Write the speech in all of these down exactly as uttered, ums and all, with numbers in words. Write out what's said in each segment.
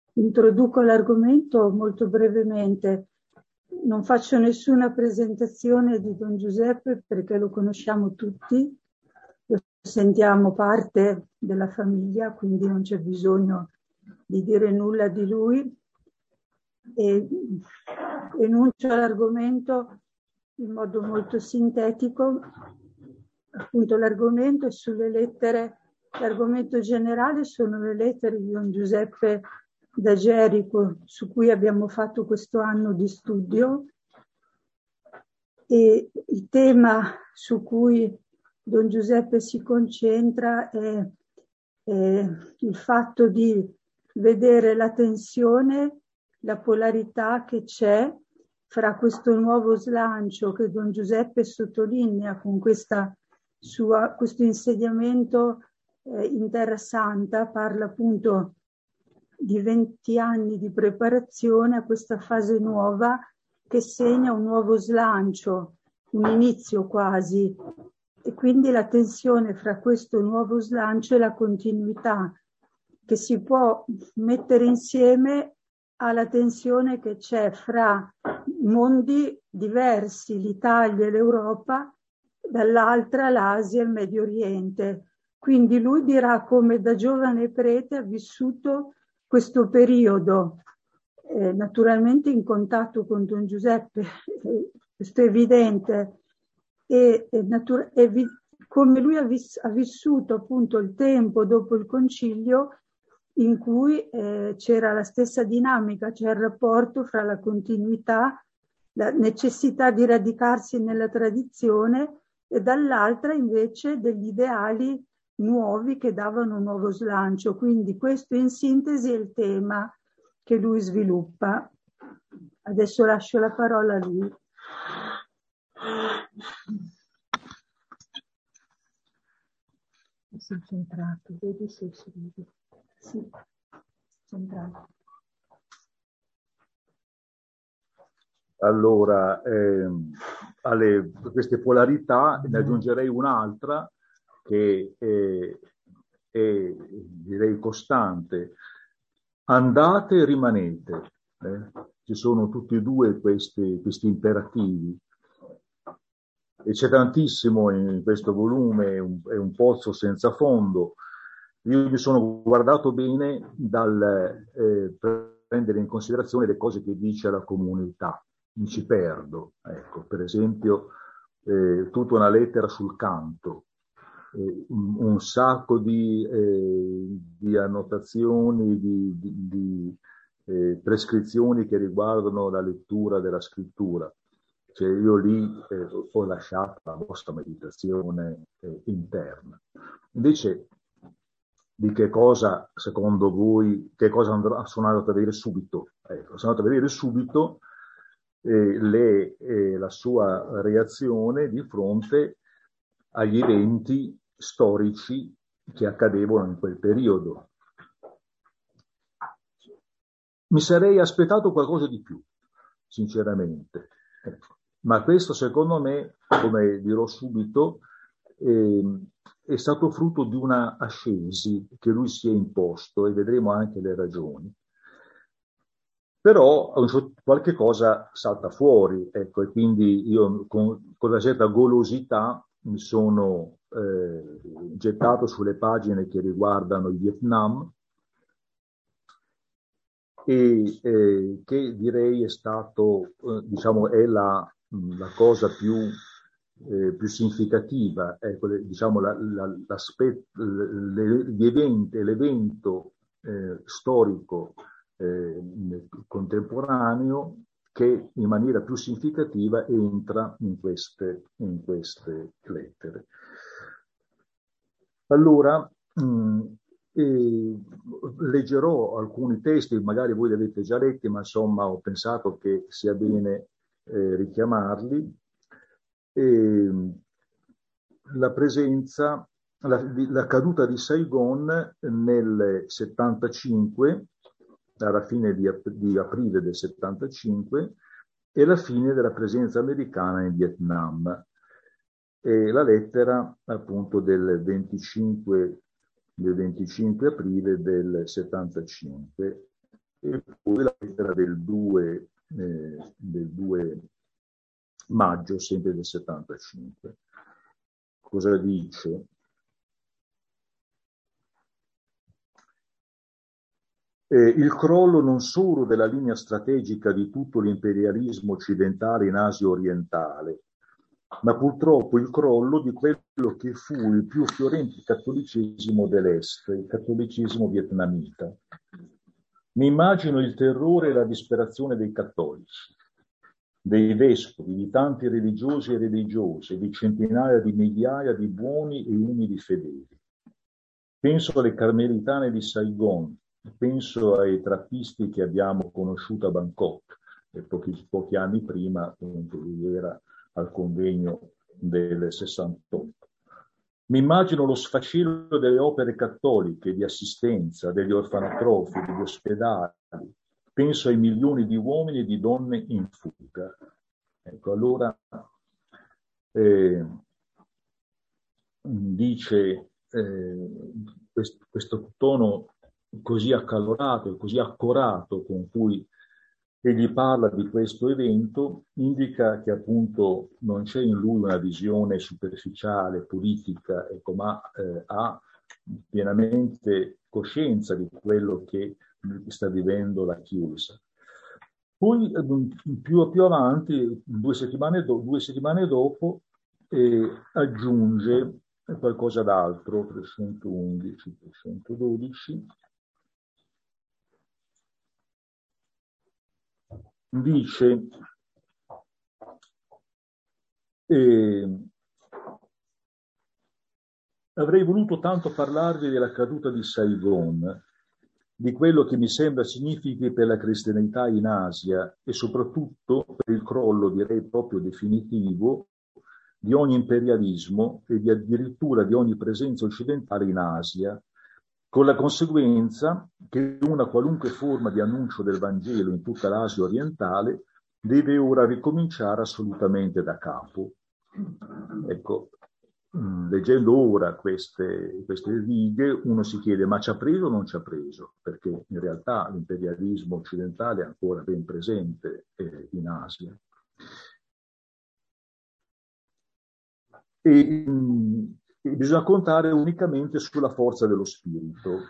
Introduco l'argomento molto brevemente. Non faccio nessuna presentazione di Don Giuseppe perché lo conosciamo tutti, lo sentiamo parte della famiglia, quindi non c'è bisogno di dire nulla di lui. E enuncio l'argomento in modo molto sintetico. Appunto, l'argomento è sulle lettere, l'argomento generale sono le lettere di Don Giuseppe da Gerico, su cui abbiamo fatto questo anno di studio, e il tema su cui Don Giuseppe si concentra è, è il fatto di vedere la tensione, la polarità che c'è fra questo nuovo slancio che Don Giuseppe sottolinea con questa sua, questo insediamento eh, in Terra Santa, parla appunto di venti anni di preparazione a questa fase nuova che segna un nuovo slancio, un inizio quasi, e quindi la tensione fra questo nuovo slancio e la continuità che si può mettere insieme alla tensione che c'è fra mondi diversi, l'Italia e l'Europa, dall'altra l'Asia e il Medio Oriente. Quindi lui dirà come da giovane prete ha vissuto questo periodo, eh, naturalmente in contatto con Don Giuseppe, eh, questo è evidente, e, e, natura- e vi- come lui ha, vis- ha vissuto appunto il tempo dopo il concilio in cui eh, c'era la stessa dinamica, c'è il rapporto fra la continuità, la necessità di radicarsi nella tradizione e dall'altra invece degli ideali nuovi che davano un nuovo slancio. Quindi questo in sintesi è il tema che lui sviluppa. Adesso lascio la parola a lui. Sono centrato, vedi se si vede. Sì, centrato. Allora, ehm, alle queste polarità ne aggiungerei un'altra che è, è direi costante. Andate e rimanete. Eh? Ci sono tutti e due questi, questi imperativi. E c'è tantissimo in questo volume, è un, è un pozzo senza fondo. Io mi sono guardato bene dal eh, prendere in considerazione le cose che dice la comunità. Mi ci perdo. Ecco, per esempio, eh, tutta una lettera sul canto, eh, un, un sacco di, eh, di annotazioni, di, di, di eh, prescrizioni che riguardano la lettura della scrittura. Cioè io lì eh, ho lasciato la vostra meditazione eh, interna. Invece, di che cosa, secondo voi, che cosa andrò, sono andato a vedere subito? Ecco, sono andato a vedere subito eh, le, eh, la sua reazione di fronte agli eventi storici che accadevano in quel periodo. Mi sarei aspettato qualcosa di più, sinceramente. Ecco. Ma questo, secondo me, come dirò subito, eh, è stato frutto di una ascesi che lui si è imposto, e vedremo anche le ragioni. Però qualche cosa salta fuori, ecco, e quindi io con, con una certa golosità mi sono eh, gettato sulle pagine che riguardano il Vietnam, e eh, che direi è stato, eh, diciamo, è la, la cosa più, eh, più significativa, ecco, diciamo, la, la, gli eventi, l'evento eh, storico eh, contemporaneo che in maniera più significativa entra in queste, in queste lettere. Allora, mh, e leggerò alcuni testi, magari voi li avete già letti, ma insomma ho pensato che sia bene eh, richiamarli. E la presenza, la, la caduta di Saigon nel settantacinque, alla fine di, di aprile del settantacinque, e la fine della presenza americana in Vietnam. E la lettera appunto del venticinque, del venticinque aprile del settantacinque. E e poi la lettera del due, eh, del due maggio, sempre del settantacinque. Cosa dice? Eh, il crollo non solo della linea strategica di tutto l'imperialismo occidentale in Asia orientale, ma purtroppo il crollo di quello che fu il più fiorente cattolicesimo dell'Est, il cattolicesimo vietnamita. Mi immagino il terrore e la disperazione dei cattolici, dei vescovi, di tanti religiosi e religiose, di centinaia di migliaia di buoni e umili fedeli. Penso alle carmelitane di Saigon, penso ai trappisti che abbiamo conosciuto a Bangkok, e pochi, pochi anni prima appunto lui era al convegno del sessantotto. Mi immagino lo sfacelo delle opere cattoliche di assistenza, degli orfanotrofi, degli ospedali. Penso ai milioni di uomini e di donne in fuga. Ecco, allora eh, dice eh, questo, questo tono così accalorato e così accorato con cui egli parla di questo evento, indica che appunto non c'è in lui una visione superficiale, politica, ecco, ma eh, ha pienamente coscienza di quello che sta vivendo la Chiesa. Poi più, più avanti, due settimane, do, due settimane dopo, eh, aggiunge qualcosa d'altro, trecentoundici, trecentododici, dice eh, avrei voluto tanto parlarvi della caduta di Saigon, di quello che mi sembra significhi per la cristianità in Asia e soprattutto per il crollo, direi proprio definitivo, di ogni imperialismo e di addirittura di ogni presenza occidentale in Asia, con la conseguenza che una qualunque forma di annuncio del Vangelo in tutta l'Asia orientale deve ora ricominciare assolutamente da capo. Ecco, leggendo ora queste, queste righe, uno si chiede: ma ci ha preso o non ci ha preso? Perché in realtà l'imperialismo occidentale è ancora ben presente eh, in Asia. E, mh, e bisogna contare unicamente sulla forza dello spirito.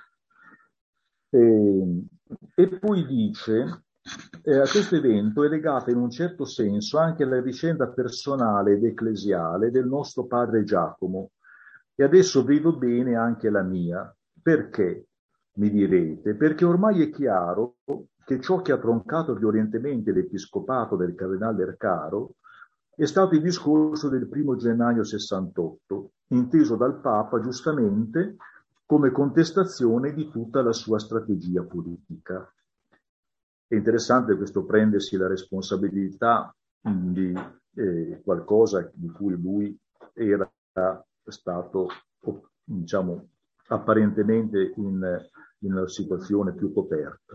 E, e poi dice, eh, a questo evento è legata in un certo senso anche la vicenda personale ed ecclesiale del nostro padre Giacomo, e adesso vedo bene anche la mia. Perché, mi direte? Perché ormai è chiaro che ciò che ha troncato violentemente l'episcopato del cardinale Ercaro è stato il discorso del primo gennaio sessantotto, inteso dal Papa giustamente come contestazione di tutta la sua strategia politica. È interessante questo prendersi la responsabilità di eh, qualcosa di cui lui era stato, diciamo, apparentemente in, in una situazione più coperta.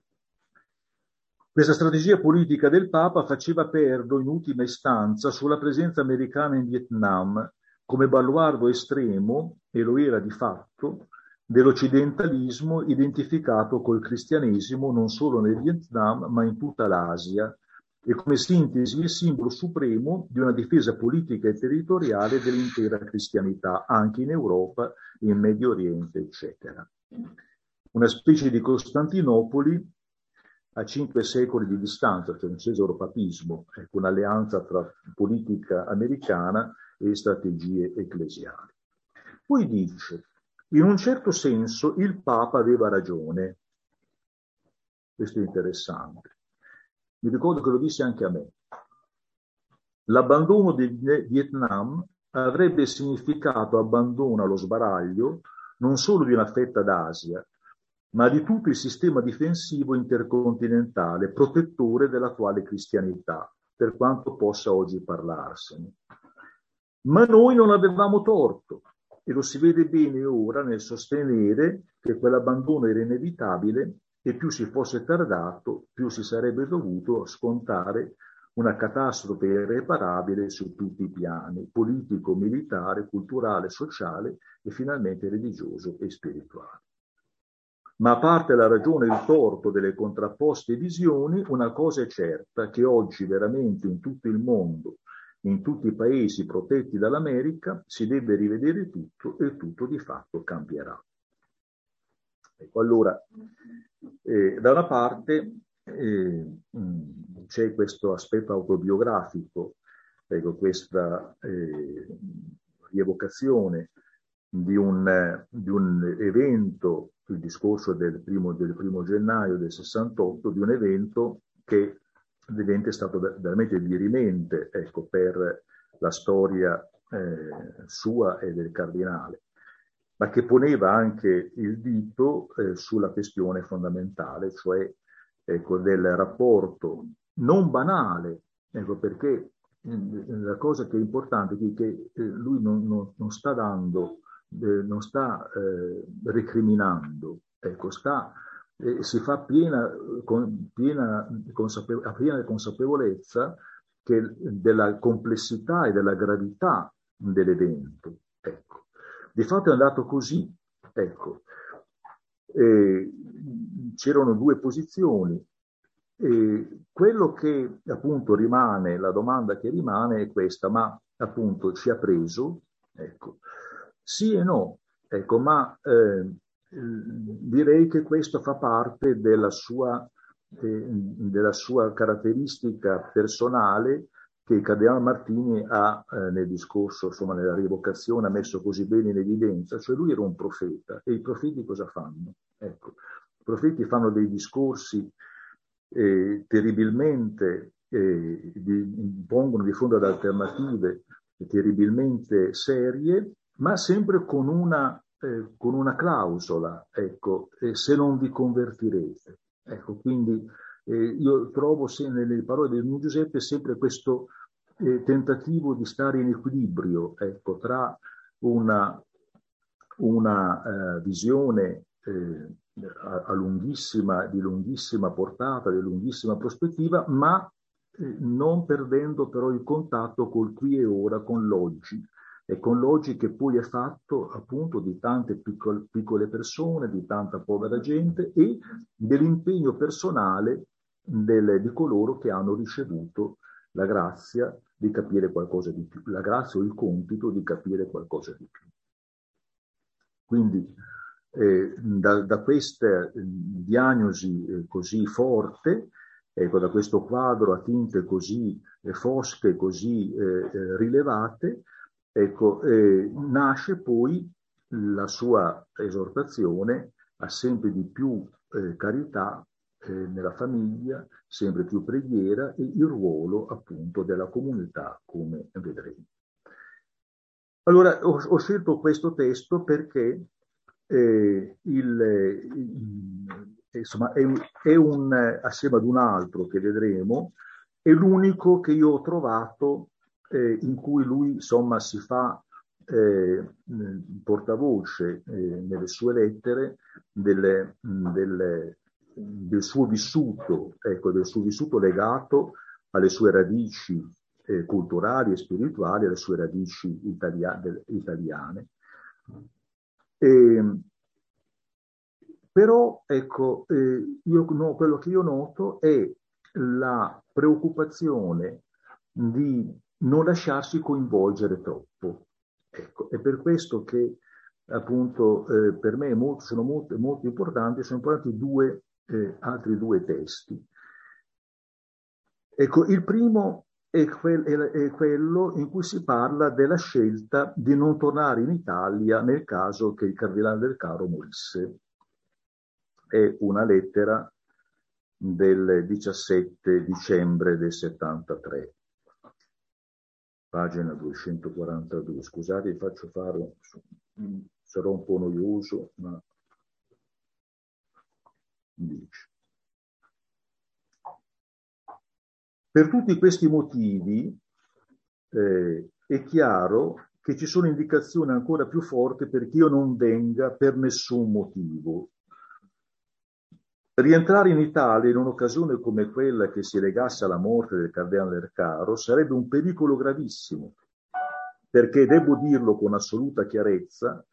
Questa strategia politica del Papa faceva perdo in ultima istanza sulla presenza americana in Vietnam come baluardo estremo, e lo era di fatto, dell'occidentalismo identificato col cristianesimo non solo nel Vietnam ma in tutta l'Asia, e come sintesi e simbolo supremo di una difesa politica e territoriale dell'intera cristianità, anche in Europa, in Medio Oriente, eccetera. Una specie di Costantinopoli a cinque secoli di distanza, cioè un cesaro-papismo, ecco, un'alleanza tra politica americana e strategie ecclesiali. Poi dice, in un certo senso il Papa aveva ragione. Questo è interessante. Mi ricordo che lo disse anche a me. L'abbandono del Vietnam avrebbe significato abbandono allo sbaraglio non solo di una fetta d'Asia, ma di tutto il sistema difensivo intercontinentale, protettore dell'attuale cristianità, per quanto possa oggi parlarsene. Ma noi non avevamo torto, e lo si vede bene ora nel sostenere che quell'abbandono era inevitabile e più si fosse tardato, più si sarebbe dovuto scontare una catastrofe irreparabile su tutti i piani, politico, militare, culturale, sociale e finalmente religioso e spirituale. Ma a parte la ragione e il torto delle contrapposte visioni, una cosa è certa, che oggi veramente in tutto il mondo, in tutti i paesi protetti dall'America, si deve rivedere tutto e tutto di fatto cambierà. Ecco, allora, eh, da una parte eh, mh, c'è questo aspetto autobiografico, ecco, questa eh, rievocazione di un, di un evento, il discorso del primo, del primo gennaio del sessantotto, di un evento che evidente è stato veramente dirimente, ecco, per la storia eh, sua e del cardinale, ma che poneva anche il dito eh, sulla questione fondamentale, cioè ecco, del rapporto non banale, ecco, perché eh, la cosa che è importante è che eh, lui non, non, non sta dando, eh, non sta eh, recriminando, ecco, sta, eh, si fa piena, con, piena, consapevo- a piena consapevolezza che, della complessità e della gravità dell'evento. Ecco. Di fatto è andato così, ecco. Eh, c'erano due posizioni. E quello che appunto rimane, la domanda che rimane è questa, ma appunto ci ha preso? Ecco. Sì e no, ecco, ma eh, direi che questo fa parte della sua, eh, della sua caratteristica personale che il Cardinale Martini ha eh, nel discorso, insomma nella rievocazione, ha messo così bene in evidenza, cioè lui era un profeta e i profeti cosa fanno? Ecco, i profeti fanno dei discorsi eh, terribilmente, eh, di, pongono di fronte ad alternative terribilmente serie, ma sempre con una, eh, con una clausola, ecco, eh, se non vi convertirete. Ecco, quindi eh, io trovo se, nelle parole di Don Giuseppe sempre questo eh, tentativo di stare in equilibrio, ecco, tra una, una eh, visione eh, a, a lunghissima, di lunghissima portata, di lunghissima prospettiva, ma eh, non perdendo però il contatto col qui e ora, con l'oggi, e con l'oggi che poi è fatto appunto di tante piccole, piccole persone, di tanta povera gente e dell'impegno personale del, di coloro che hanno ricevuto la grazia di capire qualcosa di più, la grazia o il compito di capire qualcosa di più. Quindi eh, da, da questa diagnosi eh, così forte, ecco, da questo quadro a tinte così eh, fosche, così eh, rilevate, ecco, eh, nasce poi la sua esortazione a sempre di più eh, carità eh, nella famiglia, sempre più preghiera e il ruolo appunto della comunità, come vedremo. Allora, ho, ho scelto questo testo perché eh, il, il, insomma, è, è un, assieme ad un altro che vedremo, è l'unico che io ho trovato eh, in cui lui, insomma, si fa eh, portavoce eh, nelle sue lettere delle, delle, del suo vissuto, ecco, del suo vissuto legato alle sue radici eh, culturali e spirituali, alle sue radici italia- italiane. E, però, ecco, eh, io, no, quello che io noto è la preoccupazione di non lasciarsi coinvolgere troppo. Ecco, è per questo che appunto eh, per me molto, sono molto, molto importanti, sono importanti due, eh, altri due testi. Ecco, il primo è, quel, è quello in cui si parla della scelta di non tornare in Italia nel caso che il Cardinale del Caro morisse. È una lettera del diciassette dicembre del settantatré, pagina duecentoquarantadue. Scusate, vi faccio fare, sarò un po' noioso, ma dice. Per tutti questi motivi eh, è chiaro che ci sono indicazioni ancora più forti perché io non venga per nessun motivo. Rientrare in Italia in un'occasione come quella che si legasse alla morte del Cardinale del Caro sarebbe un pericolo gravissimo, perché devo dirlo con assoluta chiarezza,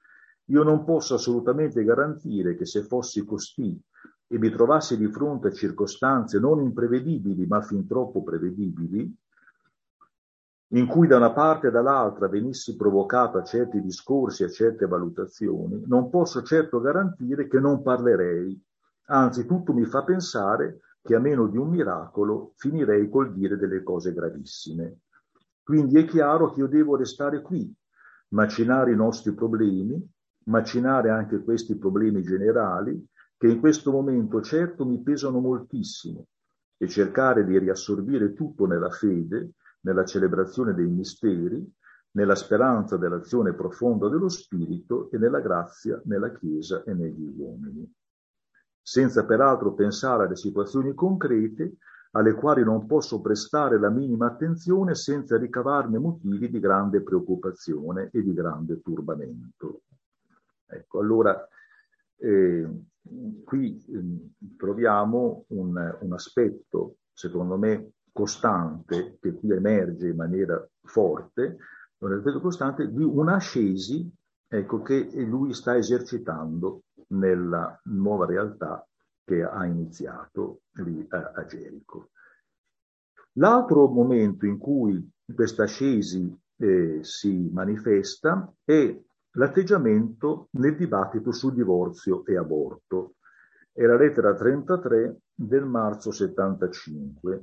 Io non posso assolutamente garantire che se fossi costì e mi trovassi di fronte a circostanze non imprevedibili, ma fin troppo prevedibili, in cui da una parte e dall'altra venissi provocato a certi discorsi, a certe valutazioni, non posso certo garantire che non parlerei. Anzi, tutto mi fa pensare che a meno di un miracolo finirei col dire delle cose gravissime. Quindi è chiaro che io devo restare qui, macinare i nostri problemi, macinare anche questi problemi generali, che in questo momento certo mi pesano moltissimo, e cercare di riassorbire tutto nella fede, nella celebrazione dei misteri, nella speranza dell'azione profonda dello Spirito e nella grazia nella Chiesa e negli uomini. Senza peraltro pensare alle situazioni concrete alle quali non posso prestare la minima attenzione senza ricavarne motivi di grande preoccupazione e di grande turbamento. Ecco, allora eh, qui eh, troviamo un, un aspetto, secondo me, costante, che qui emerge in maniera forte, un aspetto costante di un'ascesi, ecco, che lui sta esercitando nella nuova realtà che ha iniziato lì a, a Gerico. L'altro momento in cui questa ascesi eh, si manifesta è l'atteggiamento nel dibattito sul divorzio e aborto. È la lettera trentatré del marzo settantacinque.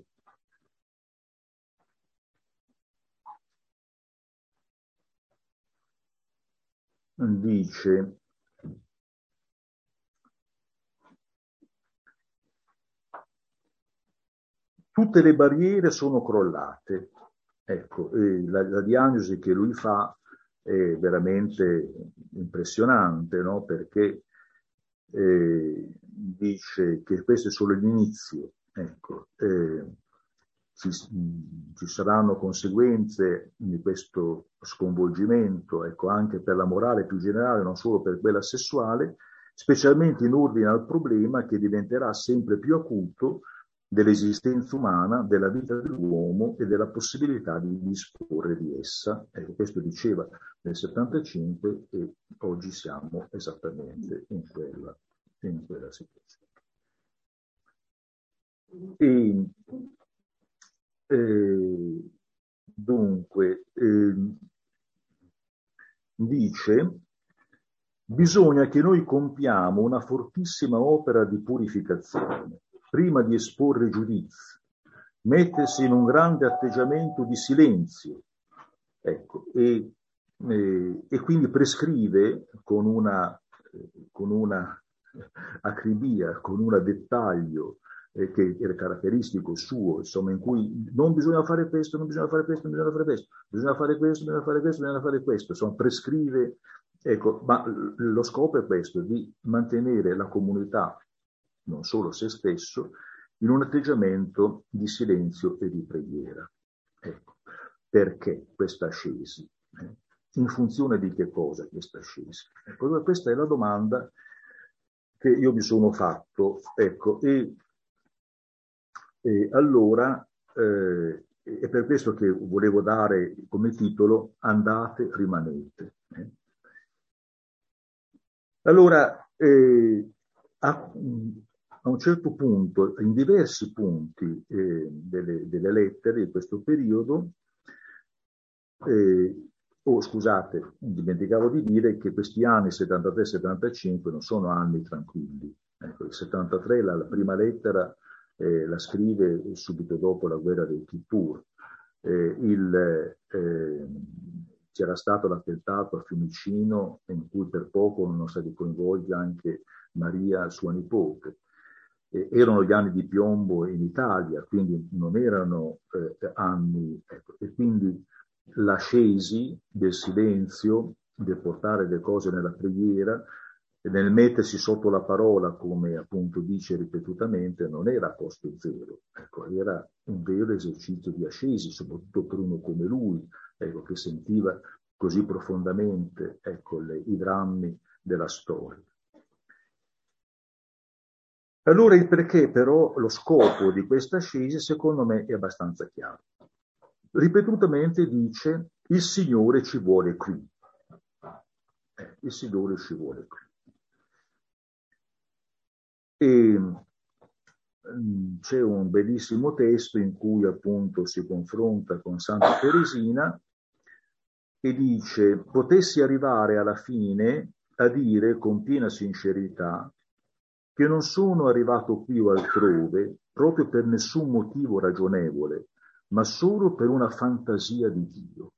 Dice: tutte le barriere sono crollate. Ecco, la, la diagnosi che lui fa è veramente impressionante, no? Perché eh, dice che questo è solo l'inizio. Ecco, eh, ci, ci saranno conseguenze di questo sconvolgimento, ecco, anche per la morale più generale, non solo per quella sessuale, specialmente in ordine al problema che diventerà sempre più acuto dell'esistenza umana, della vita dell'uomo e della possibilità di disporre di essa. Ecco, questo diceva nel settantacinque e oggi siamo esattamente in quella, in quella situazione. E, eh, dunque, eh, dice: bisogna che noi compiamo una fortissima opera di purificazione prima di esporre giudizi, mettersi in un grande atteggiamento di silenzio, ecco, e, e, e quindi prescrive con una, con una acribia, con un dettaglio eh, che era caratteristico suo, insomma, in cui non bisogna fare questo, non bisogna fare questo, non bisogna fare questo, bisogna fare questo, bisogna fare questo, bisogna fare questo, insomma, prescrive, ecco, ma lo scopo è questo, di mantenere la comunità, non solo se stesso, in un atteggiamento di silenzio e di preghiera. Ecco, perché questa ascesi? Eh? In funzione di che cosa questa ascesi? Ecco, questa è la domanda che io mi sono fatto, ecco, e, e allora eh, è per questo che volevo dare come titolo Andate, rimanete. Eh? Allora, eh, a, a un certo punto, in diversi punti eh, delle, delle lettere di questo periodo, eh, oh scusate, dimenticavo di dire che questi anni settantatré settantacinque non sono anni tranquilli. Ecco, il settantatré, la, la prima lettera, eh, la scrive subito dopo la guerra del Kippur. Eh, il, eh, c'era stato l'attentato a Fiumicino in cui per poco non sono stati coinvolti anche Maria, sua nipote. Eh, erano gli anni di piombo in Italia, quindi non erano eh, anni, ecco, e quindi l'ascesi del silenzio, del portare le cose nella preghiera, e nel mettersi sotto la parola, come appunto dice ripetutamente, non era a costo zero, ecco, era un vero esercizio di ascesi, soprattutto per uno come lui, ecco, che sentiva così profondamente, ecco, le, i drammi della storia. Allora il perché però, lo scopo di questa ascesi, secondo me, è abbastanza chiaro. Ripetutamente dice: il Signore ci vuole qui. Eh, il Signore ci vuole qui. E mh, c'è un bellissimo testo in cui appunto si confronta con Santa Teresina e dice: potessi arrivare alla fine a dire con piena sincerità che non sono arrivato qui o altrove proprio per nessun motivo ragionevole, ma solo per una fantasia di Dio.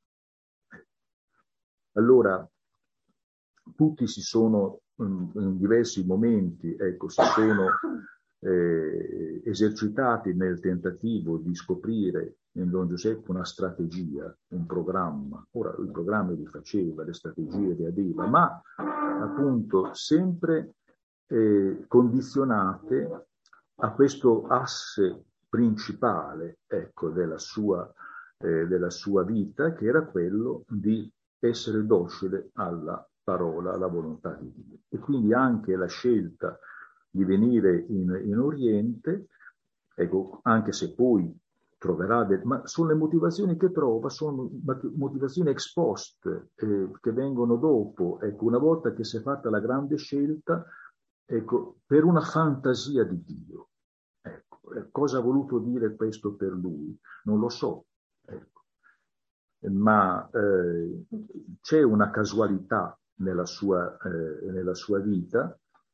Allora, tutti si sono, in diversi momenti, ecco, si sono eh, esercitati nel tentativo di scoprire in Don Giuseppe una strategia, un programma. Ora, i programmi li faceva, le strategie le aveva, ma appunto sempre eh, condizionate a questo asse principale, ecco, della sua, eh, della sua vita, che era quello di essere docile alla parola, alla volontà di Dio. E quindi anche la scelta di venire in, in Oriente, ecco, anche se poi troverà, del, ma sono le motivazioni che trova, sono motivazioni ex post, eh, che vengono dopo, ecco, una volta che si è fatta la grande scelta, ecco, per una fantasia di Dio. Ecco, cosa ha voluto dire questo per lui? Non lo so, ecco. Ma eh, c'è una casualità nella sua, eh, nella sua vita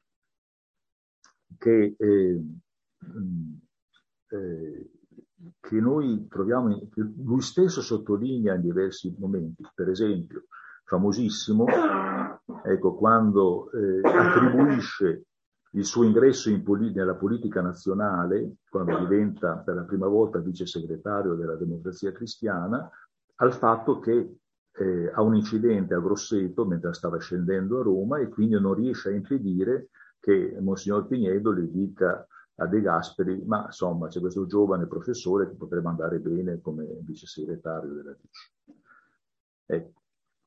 che, eh, eh, che noi troviamo, in, che lui stesso sottolinea in diversi momenti. Per esempio, famosissimo, ecco, quando eh, attribuisce il suo ingresso in poli- nella politica nazionale, quando diventa per la prima volta vice segretario della Democrazia Cristiana, al fatto che eh, ha un incidente a Grosseto mentre stava scendendo a Roma e quindi non riesce a impedire che Monsignor Pinedo gli dica a De Gasperi: ma insomma c'è questo giovane professore che potrebbe andare bene come vice segretario della D C. Ecco.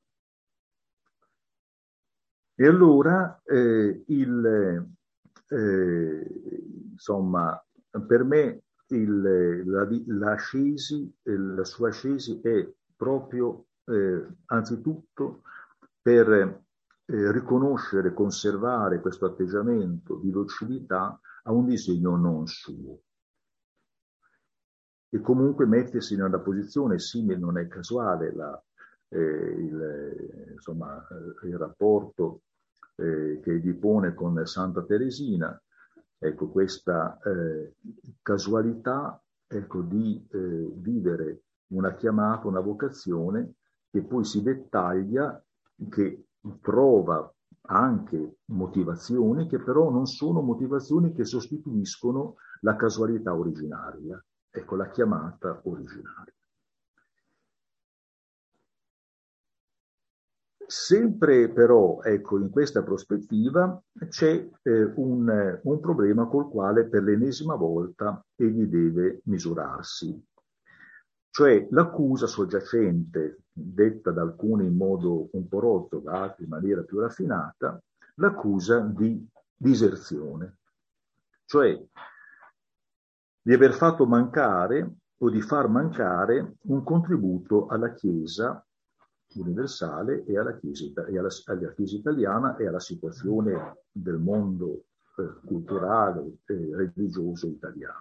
E allora eh, il, eh, insomma, per me il, la, la ascesi, la sua ascesi è proprio eh, anzitutto per eh, riconoscere, conservare questo atteggiamento di docilità a un disegno non suo. E comunque mettersi nella posizione simile, non è casuale la, eh, il, insomma, il rapporto eh, che egli pone con Santa Teresina, ecco, questa eh, casualità, ecco, di eh, vivere una chiamata, una vocazione che poi si dettaglia, che trova anche motivazioni che però non sono motivazioni che sostituiscono la casualità originaria, ecco, la chiamata originaria. Sempre però, ecco, in questa prospettiva c'è eh, un, un problema col quale per l'ennesima volta egli deve misurarsi, cioè l'accusa soggiacente, detta da alcuni in modo un po' rotto, da altri in maniera più raffinata, l'accusa di diserzione, cioè di aver fatto mancare o di far mancare un contributo alla Chiesa universale e alla Chiesa, e alla, alla Chiesa italiana e alla situazione del mondo eh, culturale e religioso italiano.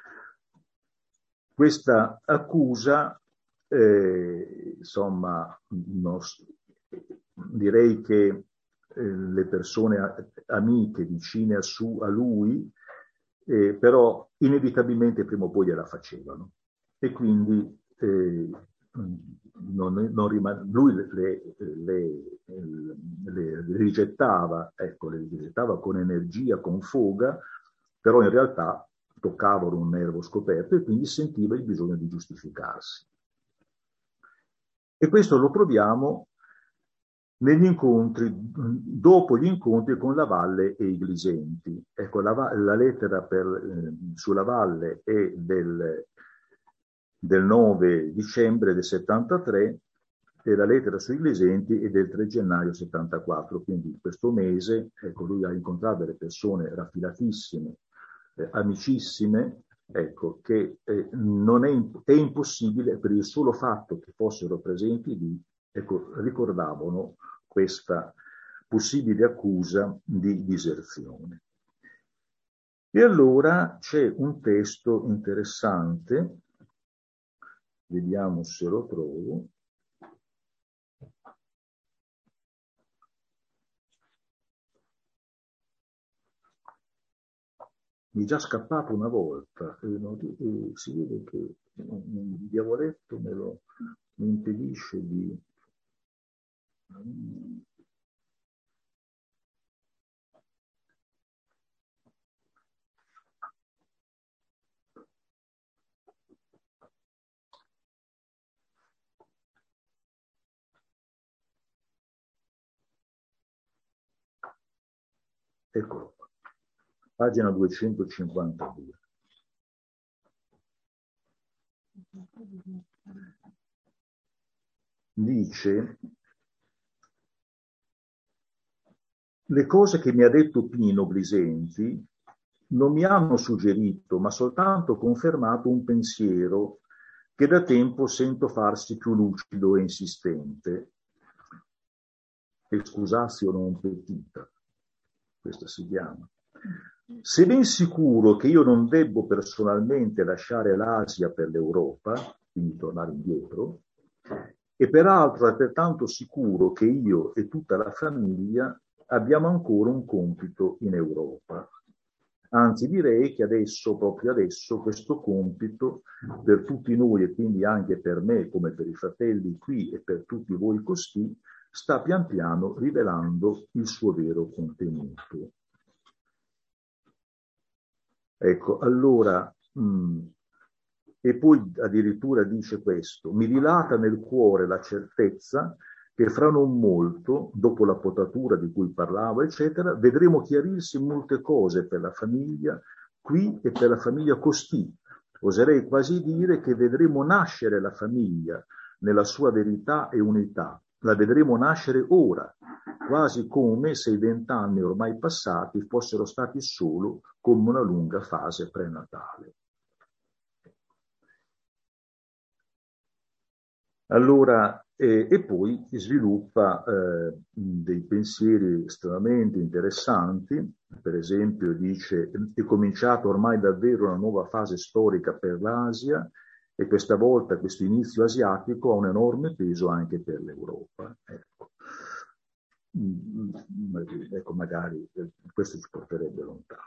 Questa accusa, eh, insomma, non, direi che eh, le persone amiche vicine a, su, a lui, eh, però inevitabilmente prima o poi gliela facevano. E quindi eh, non, non rimane, lui le, le, le, le rigettava, ecco, le rigettava con energia, con foga, però in realtà toccavano un nervo scoperto e quindi sentiva il bisogno di giustificarsi. E questo lo troviamo negli incontri, dopo gli incontri con la Valle e i Glisenti. Ecco, la, la lettera per, eh, sulla Valle è del, del nove dicembre del settantatré e la lettera sui Glisenti è del tre gennaio settantaquattro, quindi in questo mese, ecco, lui ha incontrato delle persone raffinatissime, eh, amicissime, ecco, che eh, non è, è impossibile, per il solo fatto che fossero presenti lì, ecco, ricordavano questa, possibile accusa di diserzione. E allora c'è un testo interessante, vediamo se lo trovo. Mi è già scappato una volta e, non, e si vede che un diavoletto me lo mi impedisce di... Eccolo qua, pagina duecentocinquantadue. Dice: le cose che mi ha detto Pino Grisenti non mi hanno suggerito, ma soltanto confermato un pensiero che da tempo sento farsi più lucido e insistente. Excusatio non petita, questa si chiama. Se ben sicuro che io non debbo personalmente lasciare l'Asia per l'Europa, quindi tornare indietro, e peraltro è altrettanto sicuro che io e tutta la famiglia abbiamo ancora un compito in Europa. Anzi, direi che adesso, proprio adesso, questo compito per tutti noi e quindi anche per me, come per i fratelli qui e per tutti voi costì, sta pian piano rivelando il suo vero contenuto. Ecco, allora, mh, e poi addirittura dice questo: mi dilata nel cuore la certezza che fra non molto, dopo la potatura di cui parlavo, eccetera, vedremo chiarirsi molte cose per la famiglia qui e per la famiglia costì. Oserei quasi dire che vedremo nascere la famiglia nella sua verità e unità. La vedremo nascere ora, quasi come se i vent'anni ormai passati fossero stati solo come una lunga fase prenatale. Allora, eh, e poi sviluppa eh, dei pensieri estremamente interessanti. Per esempio dice: è cominciata ormai davvero una nuova fase storica per l'Asia e questa volta questo inizio asiatico ha un enorme peso anche per l'Europa. Ecco, ecco magari questo ci porterebbe lontano.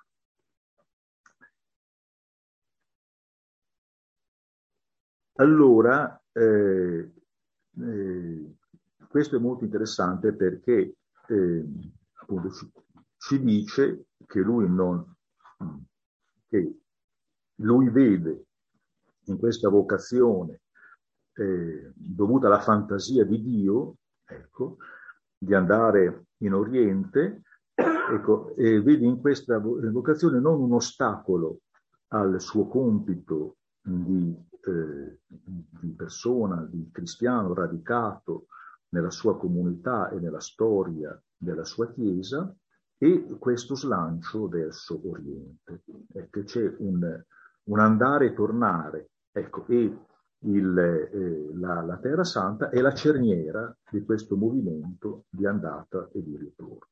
Allora, eh, eh, questo è molto interessante perché eh, appunto ci, ci dice che lui non, che lui vede in questa vocazione eh, dovuta alla fantasia di Dio, ecco, di andare in Oriente, ecco, e vede in questa vocazione non un ostacolo al suo compito di, eh, di persona, di cristiano radicato nella sua comunità e nella storia della sua Chiesa, e questo slancio verso Oriente. Ecco, c'è un, un andare e tornare, ecco, e il, eh, la, la Terra Santa è la cerniera di questo movimento di andata e di ritorno.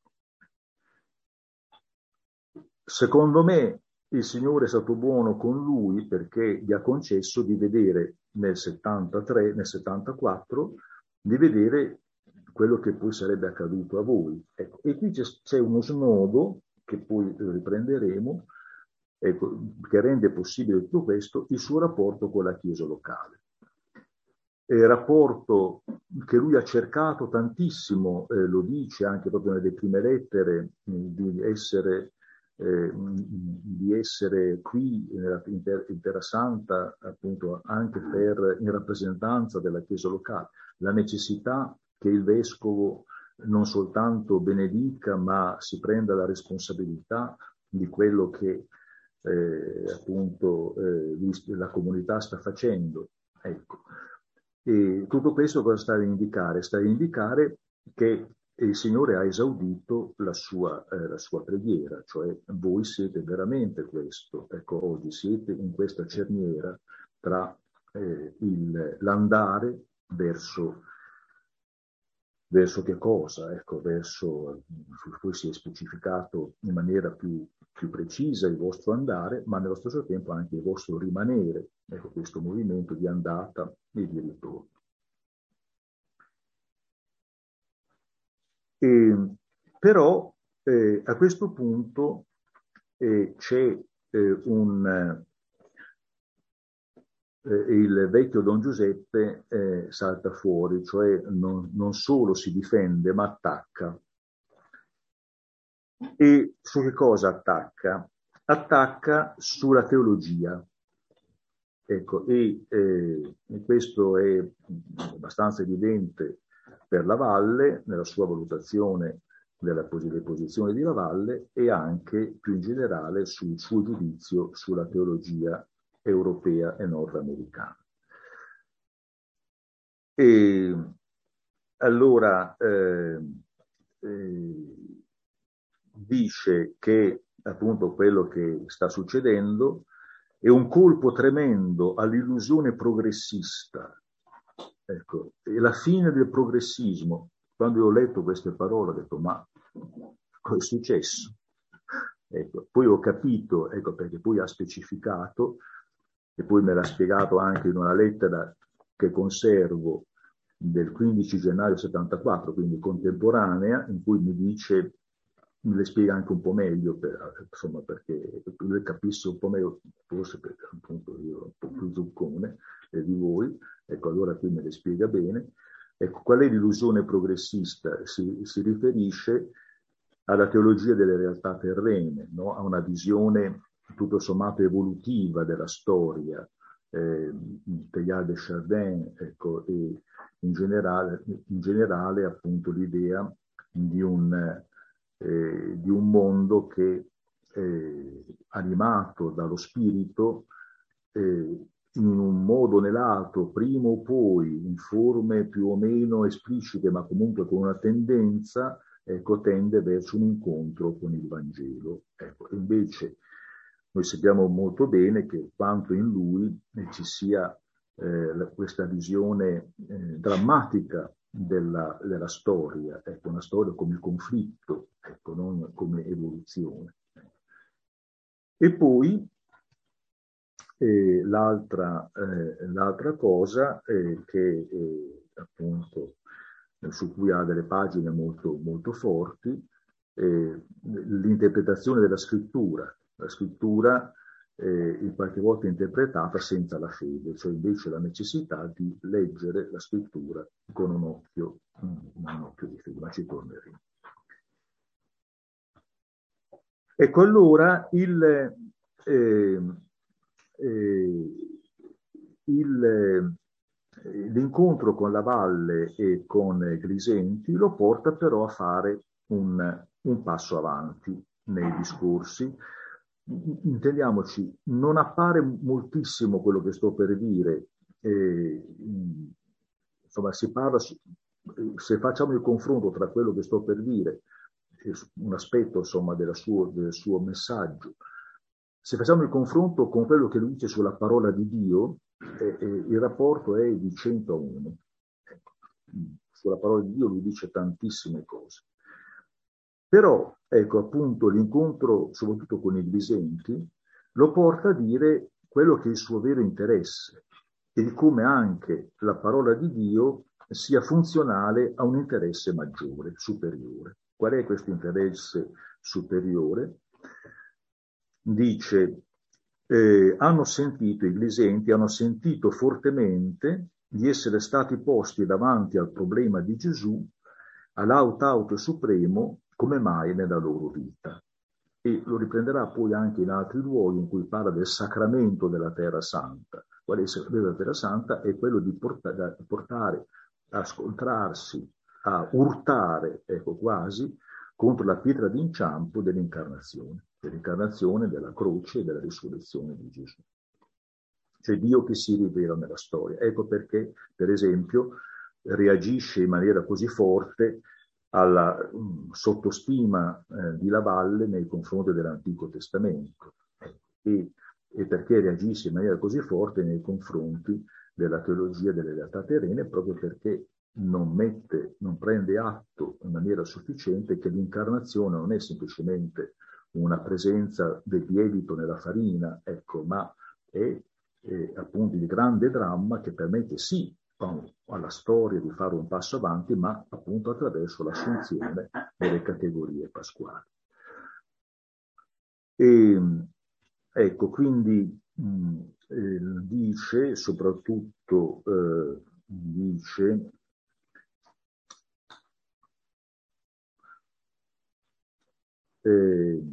Secondo me il Signore è stato buono con lui perché gli ha concesso di vedere nel settantatré, nel settantaquattro, di vedere quello che poi sarebbe accaduto a voi. Ecco, e qui c'è, c'è uno snodo che poi riprenderemo, ecco, che rende possibile tutto questo, il suo rapporto con la Chiesa locale. Eh, rapporto che lui ha cercato tantissimo, eh, lo dice anche proprio nelle prime lettere, di essere, eh, di essere qui in Terra Santa, appunto anche per, in rappresentanza della Chiesa locale, la necessità che il Vescovo non soltanto benedica, ma si prenda la responsabilità di quello che eh, appunto eh, la comunità sta facendo. Ecco. E tutto questo cosa sta a indicare? Sta a indicare che il Signore ha esaudito la sua, eh, la sua preghiera, cioè voi siete veramente questo, ecco, oggi siete in questa cerniera tra eh, il, l'andare verso, verso che cosa? Ecco, verso, poi si è specificato in maniera più, più precisa il vostro andare, ma nello stesso tempo anche il vostro rimanere, ecco, questo movimento di andata e di ritorno. E, però eh, a questo punto eh, c'è eh, un... Eh, il vecchio Don Giuseppe eh, salta fuori, cioè non, non solo si difende, ma attacca. E su che cosa attacca? Attacca sulla teologia. Ecco, e, eh, e questo è abbastanza evidente per La Valle, nella sua valutazione della, delle posizioni di La Valle, e anche più in generale sul suo giudizio sulla teologia europea e nordamericana. E allora eh, eh, dice che appunto quello che sta succedendo è un colpo tremendo all'illusione progressista. Ecco, e la fine del progressismo. Quando io ho letto queste parole ho detto, ma cosa è successo? Ecco, poi ho capito, ecco, perché poi ha specificato, e poi me l'ha spiegato anche in una lettera che conservo del quindici gennaio settantaquattro, quindi contemporanea, in cui mi dice, me le spiega anche un po' meglio, per, insomma, perché lui capisse un po' meglio, forse perché appunto io un po' più zuccone eh, di voi, ecco, allora qui me le spiega bene. Ecco, qual è l'illusione progressista? Si, si riferisce alla teologia delle realtà terrene, no? A una visione tutto sommato evolutiva della storia, eh, Teilhard de Chardin, ecco, e in generale, in generale appunto l'idea di un, eh, di un mondo che eh, animato dallo spirito eh, in un modo o nell'altro, prima o poi, in forme più o meno esplicite, ma comunque con una tendenza, ecco, tende verso un incontro con il Vangelo. Ecco, invece noi sappiamo molto bene che quanto in lui eh, ci sia eh, questa visione eh, drammatica della, della storia, ecco, una storia come conflitto, ecco, non come evoluzione. E poi eh, l'altra, eh, l'altra cosa eh, che eh, appunto su cui ha delle pagine molto, molto forti, eh, l'interpretazione della scrittura. La scrittura eh, in qualche volta interpretata senza la fede, cioè invece la necessità di leggere la scrittura con un occhio, un occhio di fede, ma ci torneremo. Ecco, allora il, eh, eh, il, l'incontro con la Valle e con Grisenti lo porta però a fare un, un passo avanti nei discorsi. Intendiamoci, non appare moltissimo quello che sto per dire, eh, insomma si parla, se facciamo il confronto tra quello che sto per dire, un aspetto insomma della suo, del suo messaggio, se facciamo il confronto con quello che lui dice sulla parola di Dio, eh, eh, il rapporto è di cento a uno. Ecco, sulla parola di Dio lui dice tantissime cose. Però, ecco, appunto, l'incontro, soprattutto con i Grisenti, lo porta a dire quello che è il suo vero interesse e di come anche la parola di Dio sia funzionale a un interesse maggiore, superiore. Qual è questo interesse superiore? Dice, eh, hanno sentito, i Grisenti hanno sentito fortemente di essere stati posti davanti al problema di Gesù, all'autauto supremo, come mai nella loro vita. E lo riprenderà poi anche in altri luoghi in cui parla del sacramento della Terra Santa. Qual è il sacramento della Terra Santa? È quello di portare, portare a scontrarsi, a urtare, ecco quasi, contro la pietra d'inciampo dell'incarnazione, dell'incarnazione, della croce e della risurrezione di Gesù. Cioè Dio che si rivela nella storia. Ecco perché, per esempio, reagisce in maniera così forte alla um, sottostima eh, di La Valle nei confronti dell'Antico Testamento e, e perché reagisce in maniera così forte nei confronti della teologia delle realtà terrene, proprio perché non mette, non prende atto in maniera sufficiente che l'incarnazione non è semplicemente una presenza del lievito nella farina, ecco, ma è, è appunto il grande dramma che permette sì alla storia di fare un passo avanti, ma appunto attraverso l'assunzione delle categorie pasquali. E, ecco, quindi mh, eh, dice soprattutto, eh, dice eh,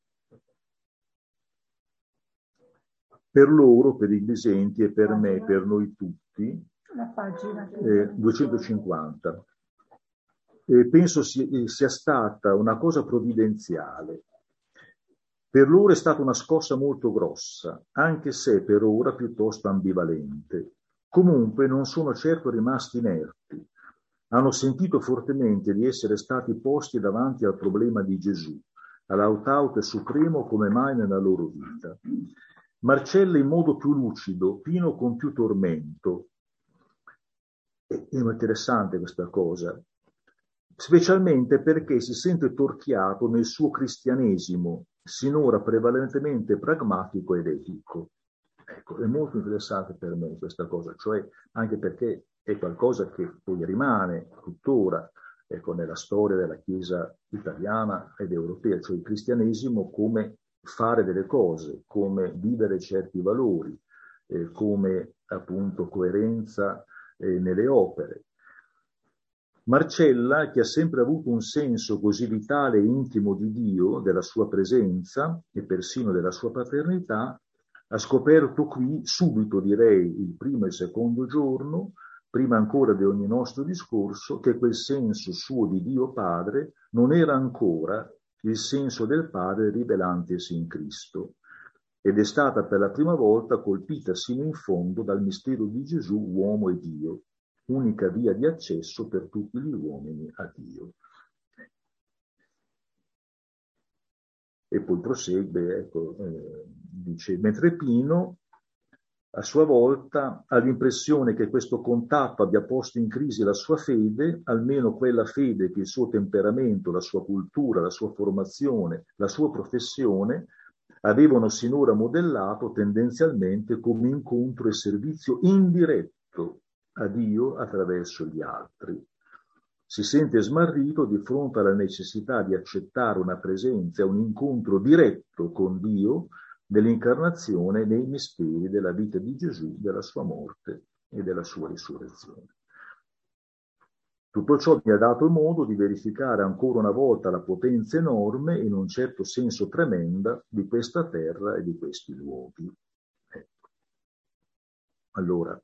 per loro, per i credenti e per me, per noi tutti, la pagina eh, duecentocinquanta. Eh, penso sia, sia stata una cosa provvidenziale. Per loro è stata una scossa molto grossa, anche se per ora piuttosto ambivalente. Comunque non sono certo rimasti inerti. Hanno sentito fortemente di essere stati posti davanti al problema di Gesù, all'autaute supremo come mai nella loro vita. Marcella in modo più lucido, Pino con più tormento. È interessante questa cosa, specialmente perché si sente torchiato nel suo cristianesimo, sinora prevalentemente pragmatico ed etico. Ecco, è molto interessante per me questa cosa, cioè anche perché è qualcosa che poi rimane tuttora, ecco, nella storia della Chiesa italiana ed europea, cioè il cristianesimo come fare delle cose, come vivere certi valori, eh, come appunto coerenza eh, nelle opere. Marcella, che ha sempre avuto un senso così vitale e intimo di Dio, della sua presenza e persino della sua paternità, ha scoperto qui, subito direi il primo e il secondo giorno, prima ancora di ogni nostro discorso, che quel senso suo di Dio Padre non era ancora il senso del Padre rivelantesi in Cristo, ed è stata per la prima volta colpita sino in fondo dal mistero di Gesù, uomo e Dio, unica via di accesso per tutti gli uomini a Dio. E poi prosegue, ecco, eh, dice, mentre Pino, a sua volta, ha l'impressione che questo contatto abbia posto in crisi la sua fede, almeno quella fede che il suo temperamento, la sua cultura, la sua formazione, la sua professione avevano sinora modellato tendenzialmente come incontro e servizio indiretto a Dio attraverso gli altri. Si sente smarrito di fronte alla necessità di accettare una presenza e un incontro diretto con Dio nell'incarnazione, nei misteri della vita di Gesù, della sua morte e della sua risurrezione. Tutto ciò mi ha dato modo di verificare ancora una volta la potenza enorme e in un certo senso tremenda di questa terra e di questi luoghi. Ecco. Allora,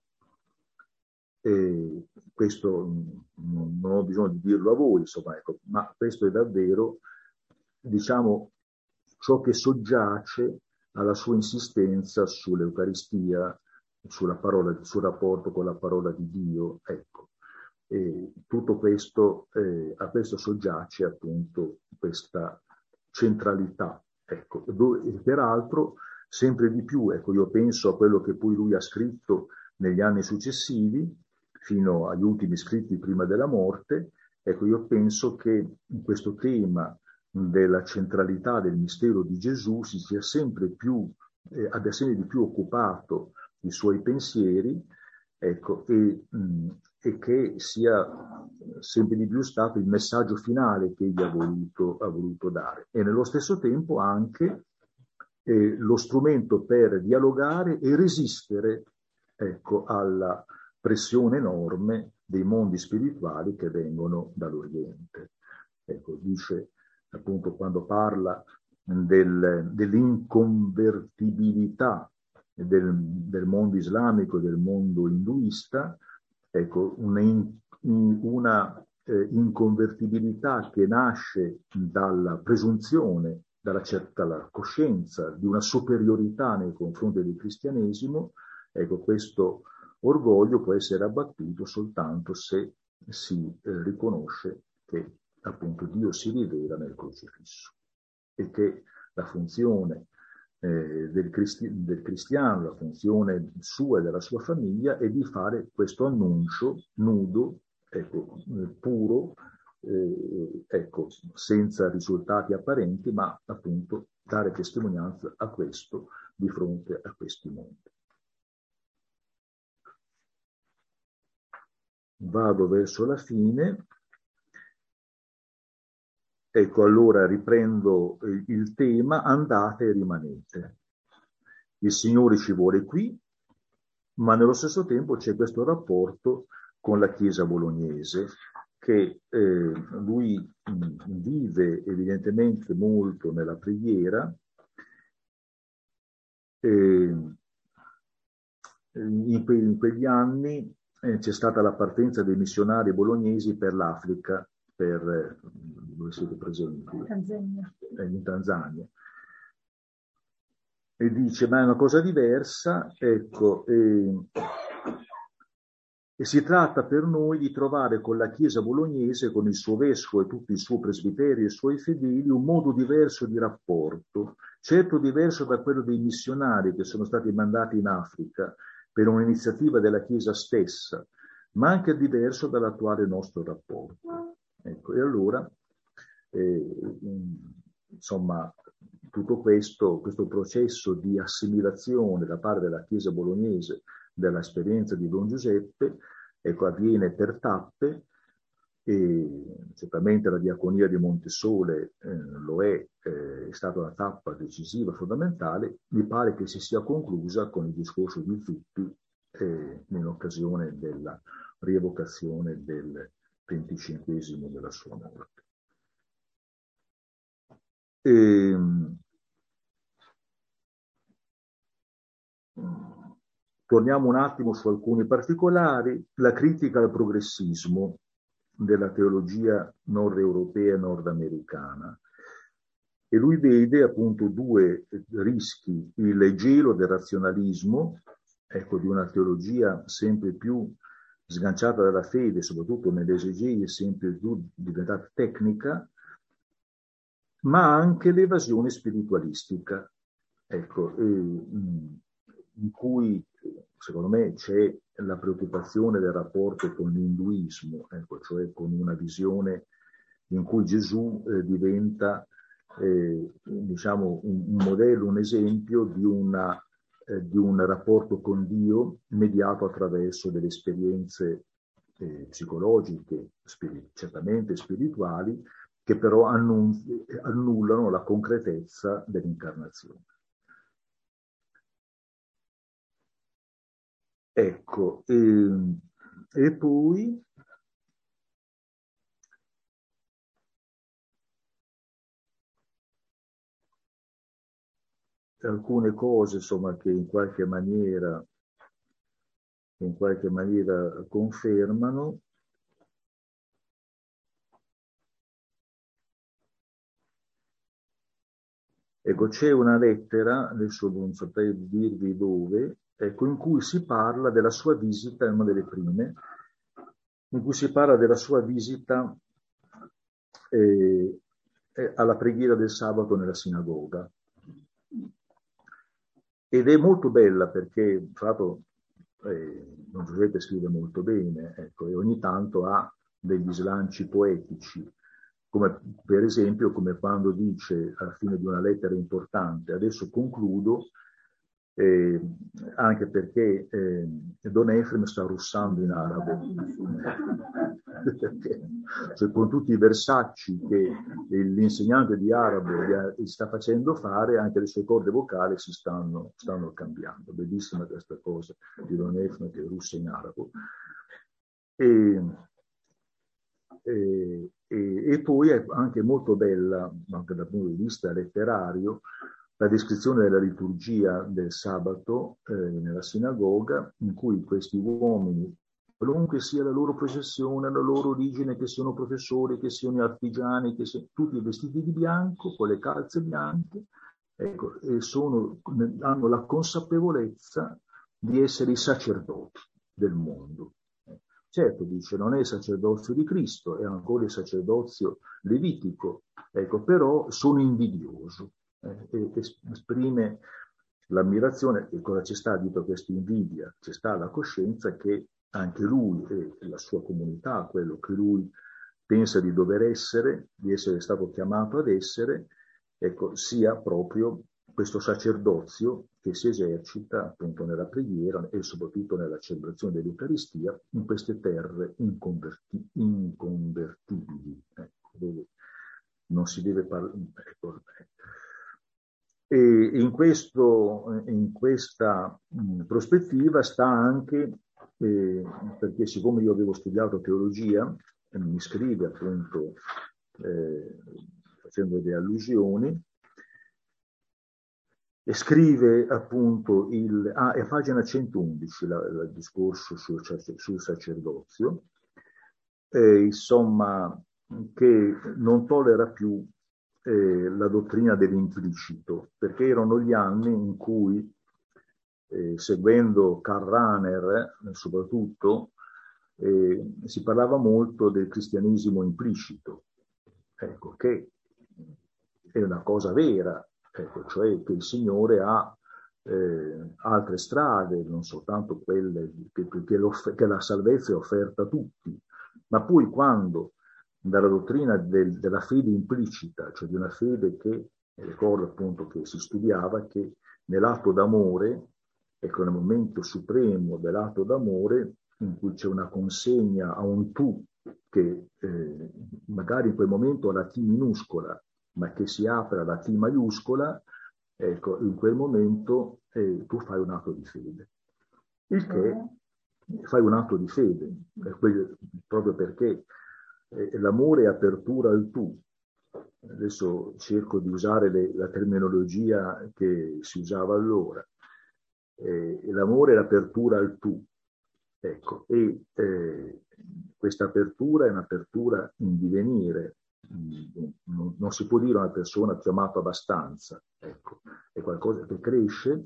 eh, questo non ho bisogno di dirlo a voi, insomma, ecco, ma questo è davvero, diciamo, ciò che soggiace alla sua insistenza sull'Eucaristia, sulla parola, sul rapporto con la parola di Dio, ecco. E tutto questo, eh, a questo soggiace appunto questa centralità, ecco. E peraltro sempre di più, ecco, io penso a quello che poi lui ha scritto negli anni successivi, fino agli ultimi scritti prima della morte, ecco, io penso che questo tema della centralità del mistero di Gesù si sia sempre più, eh, abbia sempre di più occupato i suoi pensieri, ecco, e, mh, e che sia sempre di più stato il messaggio finale che egli ha voluto, ha voluto dare. E nello stesso tempo anche eh, lo strumento per dialogare e resistere, ecco, alla pressione enorme dei mondi spirituali che vengono dall'Oriente. Ecco, dice appunto quando parla del, dell'inconvertibilità del, del mondo islamico e del mondo induista, ecco, una, in, una eh, inconvertibilità che nasce dalla presunzione, dalla certa dalla coscienza di una superiorità nei confronti del cristianesimo, ecco, questo orgoglio può essere abbattuto soltanto se si eh, riconosce che appunto Dio si rivela nel crocifisso e che la funzione eh, del, cristi- del cristiano, la funzione sua e della sua famiglia è di fare questo annuncio nudo, ecco, puro, eh, ecco, senza risultati apparenti, ma appunto dare testimonianza a questo di fronte a questi mondi. Vado verso la fine. Ecco, allora riprendo il tema: andate e rimanete. Il Signore ci vuole qui, ma nello stesso tempo c'è questo rapporto con la Chiesa bolognese, che eh, lui mh, vive evidentemente molto nella preghiera. Eh, in, que- in quegli anni eh, c'è stata la partenza dei missionari bolognesi per l'Africa, per eh, dove siete presenti? Tanzania. Eh, in Tanzania. E dice, ma è una cosa diversa, ecco, eh, e si tratta per noi di trovare con la Chiesa bolognese, con il suo vescovo e tutto il suo presbiterio e i suoi fedeli, un modo diverso di rapporto, certo diverso da quello dei missionari che sono stati mandati in Africa per un'iniziativa della Chiesa stessa, ma anche diverso dall'attuale nostro rapporto. Ecco, e allora, eh, insomma, tutto questo, questo processo di assimilazione da parte della Chiesa bolognese dell'esperienza di Don Giuseppe, ecco, avviene per tappe, e certamente la diaconia di Montesole eh, lo è, eh, è stata una tappa decisiva, fondamentale. Mi pare che si sia conclusa con il discorso di Zuppi eh, in occasione della rievocazione del venticinquesimo della sua morte. E, torniamo un attimo su alcuni particolari. La critica al progressismo della teologia nord-europea e nordamericana. E lui vede appunto due rischi: il gelo del razionalismo, ecco, di una teologia sempre più sganciata dalla fede, soprattutto nell'esegesi, sempre più diventata tecnica, ma anche l'evasione spiritualistica, ecco, eh, in cui secondo me c'è la preoccupazione del rapporto con l'induismo, ecco, cioè con una visione in cui Gesù eh, diventa eh, diciamo un, un modello, un esempio di, una, eh, di un rapporto con Dio mediato attraverso delle esperienze eh, psicologiche, spiri- certamente spirituali, che però annun- annullano la concretezza dell'incarnazione. Ecco, e, e poi alcune cose, insomma, che in qualche maniera, in qualche maniera confermano. Ecco, c'è una lettera, adesso non saprei dirvi dove, ecco, in cui si parla della sua visita, è una delle prime, in cui si parla della sua visita eh, alla preghiera del sabato nella sinagoga. Ed è molto bella perché, tra l'altro, eh, Don Giuseppe scrive molto bene, ecco, e ogni tanto ha degli slanci poetici, come per esempio come quando dice alla fine di una lettera importante: adesso concludo, eh, anche perché eh, Don Efrem sta russando in arabo. Perché, cioè, con tutti i versacci che l'insegnante di arabo gli sta facendo fare, anche le sue corde vocali si stanno, stanno cambiando. Bellissima questa cosa di Don Efrem che russa in arabo. E, e, e, e poi è anche molto bella, anche dal punto di vista letterario, la descrizione della liturgia del sabato eh, nella sinagoga, in cui questi uomini, qualunque sia la loro professione, la loro origine, che siano professori, che siano artigiani, che siano tutti vestiti di bianco, con le calze bianche, ecco, e sono, hanno la consapevolezza di essere i sacerdoti del mondo. Certo, dice, non è il sacerdozio di Cristo, è ancora il sacerdozio levitico, ecco, però sono invidioso. Eh, e esprime l'ammirazione. E cosa ci sta dietro questa invidia? Ci sta la coscienza che anche lui e la sua comunità, quello che lui pensa di dover essere, di essere stato chiamato ad essere, ecco, sia proprio questo sacerdozio che si esercita appunto nella preghiera e soprattutto nella celebrazione dell'Eucaristia in queste terre inconverti- inconvertibili. Ecco, dove non si deve parlare. Ecco, e in, questo, in questa mh, prospettiva sta anche, eh, perché siccome io avevo studiato teologia, eh, mi scrive appunto eh, facendo delle allusioni, e scrive appunto, il, ah, è a pagina centoundici la, il discorso sul, sul sacerdozio, eh, insomma, che non tollera più eh, la dottrina dell'implicito, perché erano gli anni in cui, eh, seguendo Karl Rahner eh, soprattutto, eh, si parlava molto del cristianesimo implicito, ecco, che è una cosa vera, ecco, cioè che il Signore ha eh, altre strade, non soltanto quelle che, che, che la salvezza è offerta a tutti, ma poi quando dalla dottrina del, della fede implicita, cioè di una fede che, ricordo appunto che si studiava che nell'atto d'amore, ecco, nel momento supremo dell'atto d'amore, in cui c'è una consegna a un tu che eh, magari in quel momento ha la T minuscola, ma che si apre alla T maiuscola, ecco, in quel momento eh, tu fai un atto di fede. Il che fai un atto di fede, eh, proprio perché eh, l'amore è apertura al tu. Adesso cerco di usare le, la terminologia che si usava allora. Eh, l'amore è l'apertura al tu. Ecco, e eh, questa apertura è un'apertura in divenire. Non, non si può dire a una persona ti ho amato abbastanza, ecco, è qualcosa che cresce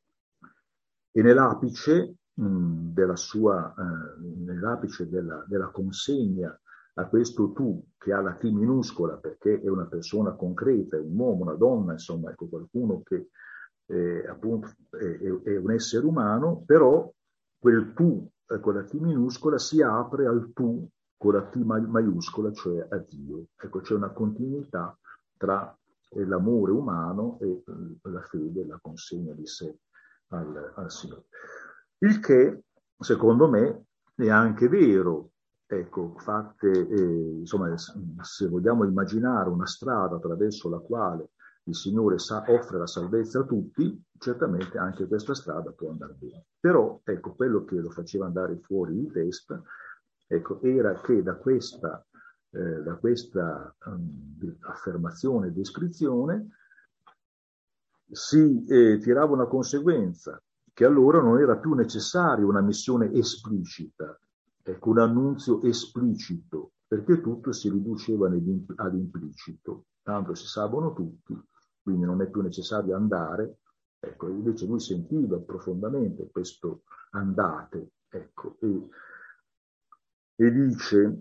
e nell'apice mh, della sua, eh, nell'apice della, della consegna a questo tu che ha la T minuscola perché è una persona concreta, è un uomo, una donna, insomma, ecco, qualcuno che eh, appunto è, è un essere umano, però quel tu eh, con la T minuscola si apre al tu con la T maiuscola, cioè a Dio. Ecco, c'è una continuità tra eh, l'amore umano e eh, la fede, la consegna di sé al, al Signore. Il che, secondo me, è anche vero. Ecco, fatte, eh, insomma, se vogliamo immaginare una strada attraverso la quale il Signore sa, offre la salvezza a tutti, certamente anche questa strada può andare bene. Però, ecco, quello che lo faceva andare fuori di testa, ecco, era che da questa, eh, da questa um, affermazione e descrizione si eh, tirava una conseguenza, che allora non era più necessaria una missione esplicita, ecco, un annunzio esplicito, perché tutto si riduceva ad implicito, tanto si salvano tutti, quindi non è più necessario andare, ecco, invece lui sentiva profondamente questo andate, ecco, e, e dice,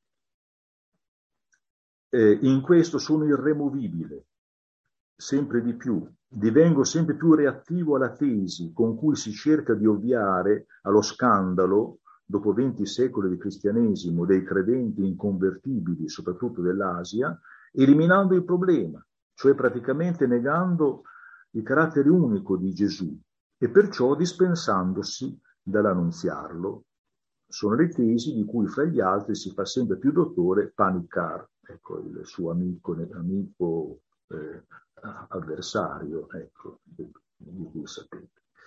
eh, in questo sono irremovibile, sempre di più, divengo sempre più reattivo alla tesi con cui si cerca di ovviare allo scandalo, dopo venti secoli di cristianesimo, dei credenti inconvertibili, soprattutto dell'Asia, eliminando il problema, cioè praticamente negando il carattere unico di Gesù e perciò dispensandosi dall'annunziarlo. Sono le tesi di cui fra gli altri si fa sempre più dottore Panikkar, ecco, il suo amico, amico eh, avversario, ecco, di cui sapete.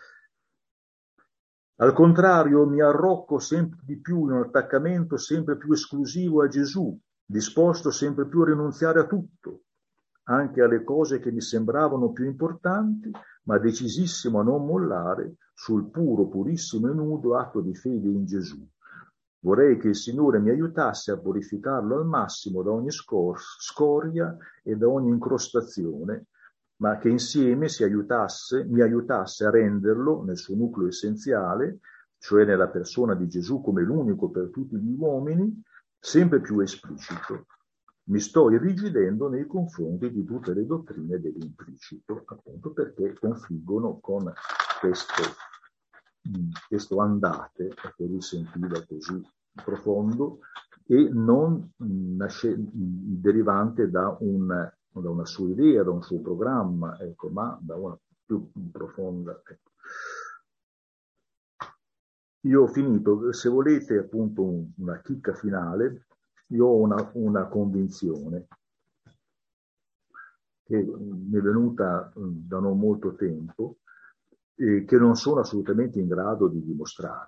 Al contrario, mi arrocco sempre di più in un attaccamento sempre più esclusivo a Gesù, disposto sempre più a rinunziare a tutto, anche alle cose che mi sembravano più importanti, ma decisissimo a non mollare sul puro, purissimo e nudo atto di fede in Gesù. Vorrei che il Signore mi aiutasse a purificarlo al massimo da ogni scor- scoria e da ogni incrostazione, ma che insieme si aiutasse, mi aiutasse a renderlo nel suo nucleo essenziale, cioè nella persona di Gesù come l'unico per tutti gli uomini, sempre più esplicito. Mi sto irrigidendo nei confronti di tutte le dottrine dell'implicito, appunto perché confliggono con questo, questo andate, che lui sentiva così profondo, e non nasce, derivante da, un, da una sua idea, da un suo programma, ecco, ma da una più profonda. Ecco. Io ho finito, se volete appunto un, una chicca finale, io ho una, una convinzione che mi è venuta da non molto tempo e che non sono assolutamente in grado di dimostrare.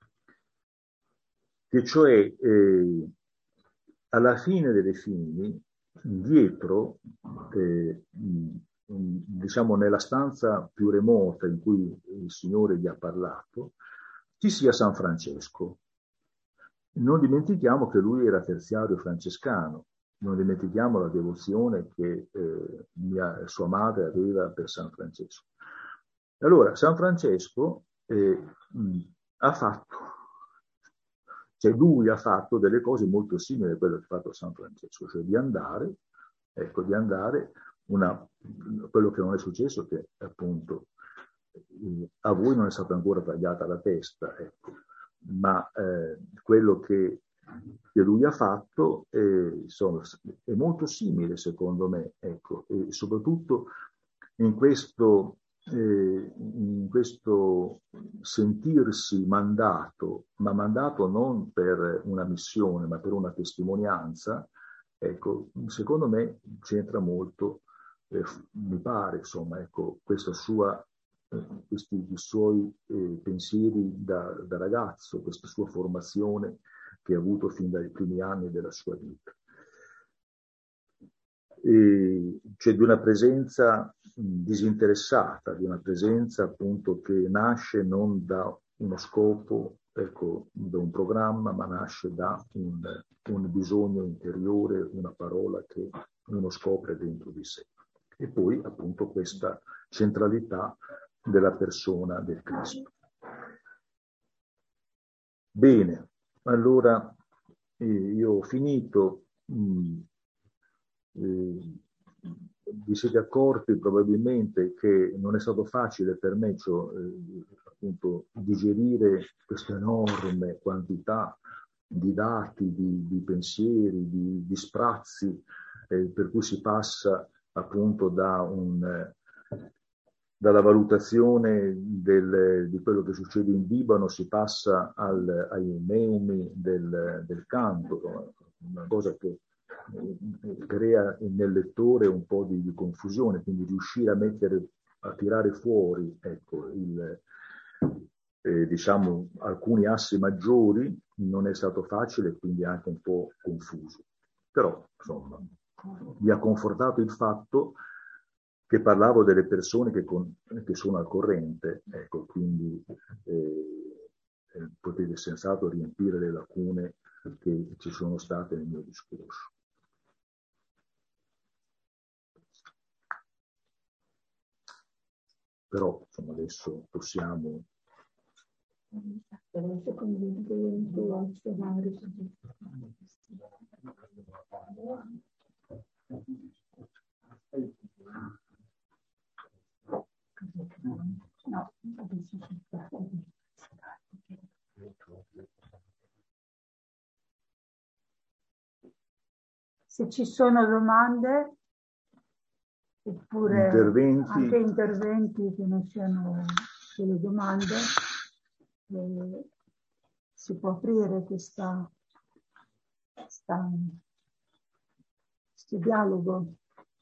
Che cioè eh, alla fine delle fini, dietro, eh, diciamo nella stanza più remota in cui il Signore gli ha parlato, ci sia San Francesco. Non dimentichiamo che lui era terziario francescano, non dimentichiamo la devozione che eh, mia, sua madre aveva per San Francesco. Allora, San Francesco eh, mh, ha fatto, cioè lui ha fatto delle cose molto simili a quelle che ha fatto San Francesco, cioè di andare, ecco, di andare, una, quello che non è successo, che appunto eh, a voi non è stata ancora tagliata la testa, ecco, ma eh, quello che, che lui ha fatto eh, sono, è molto simile secondo me, ecco, e soprattutto in questo, eh, in questo sentirsi mandato, ma mandato non per una missione, ma per una testimonianza, ecco, secondo me c'entra molto, eh, mi pare, insomma, ecco, questa sua questi i suoi eh, pensieri da, da ragazzo, questa sua formazione che ha avuto fin dai primi anni della sua vita. E cioè di una presenza disinteressata, di una presenza appunto che nasce non da uno scopo, ecco, da un programma, ma nasce da un, un bisogno interiore, una parola che uno scopre dentro di sé. E poi appunto questa centralità della persona del Cristo. Bene, allora eh, io ho finito. Mh, eh, vi siete accorti probabilmente che non è stato facile per me, cioè, eh, appunto, digerire questa enorme quantità di dati, di, di pensieri, di, di sprazzi, eh, per cui si passa appunto da un... Eh, dalla valutazione del, di quello che succede in Libano si passa al, ai neumi del, del canto, una cosa che crea nel lettore un po' di, di confusione, quindi riuscire a mettere, a tirare fuori, ecco, il, eh, diciamo, alcuni assi maggiori non è stato facile, quindi anche un po' confuso. Però, insomma, mi ha confortato il fatto che parlavo delle persone che, con, che sono al corrente, ecco, quindi eh, eh, potete senz'altro riempire le lacune che ci sono state nel mio discorso. Però, insomma, adesso possiamo... No. Se ci sono domande oppure interventi. Anche interventi che non siano delle domande, eh, si può aprire questa, questa, questo dialogo.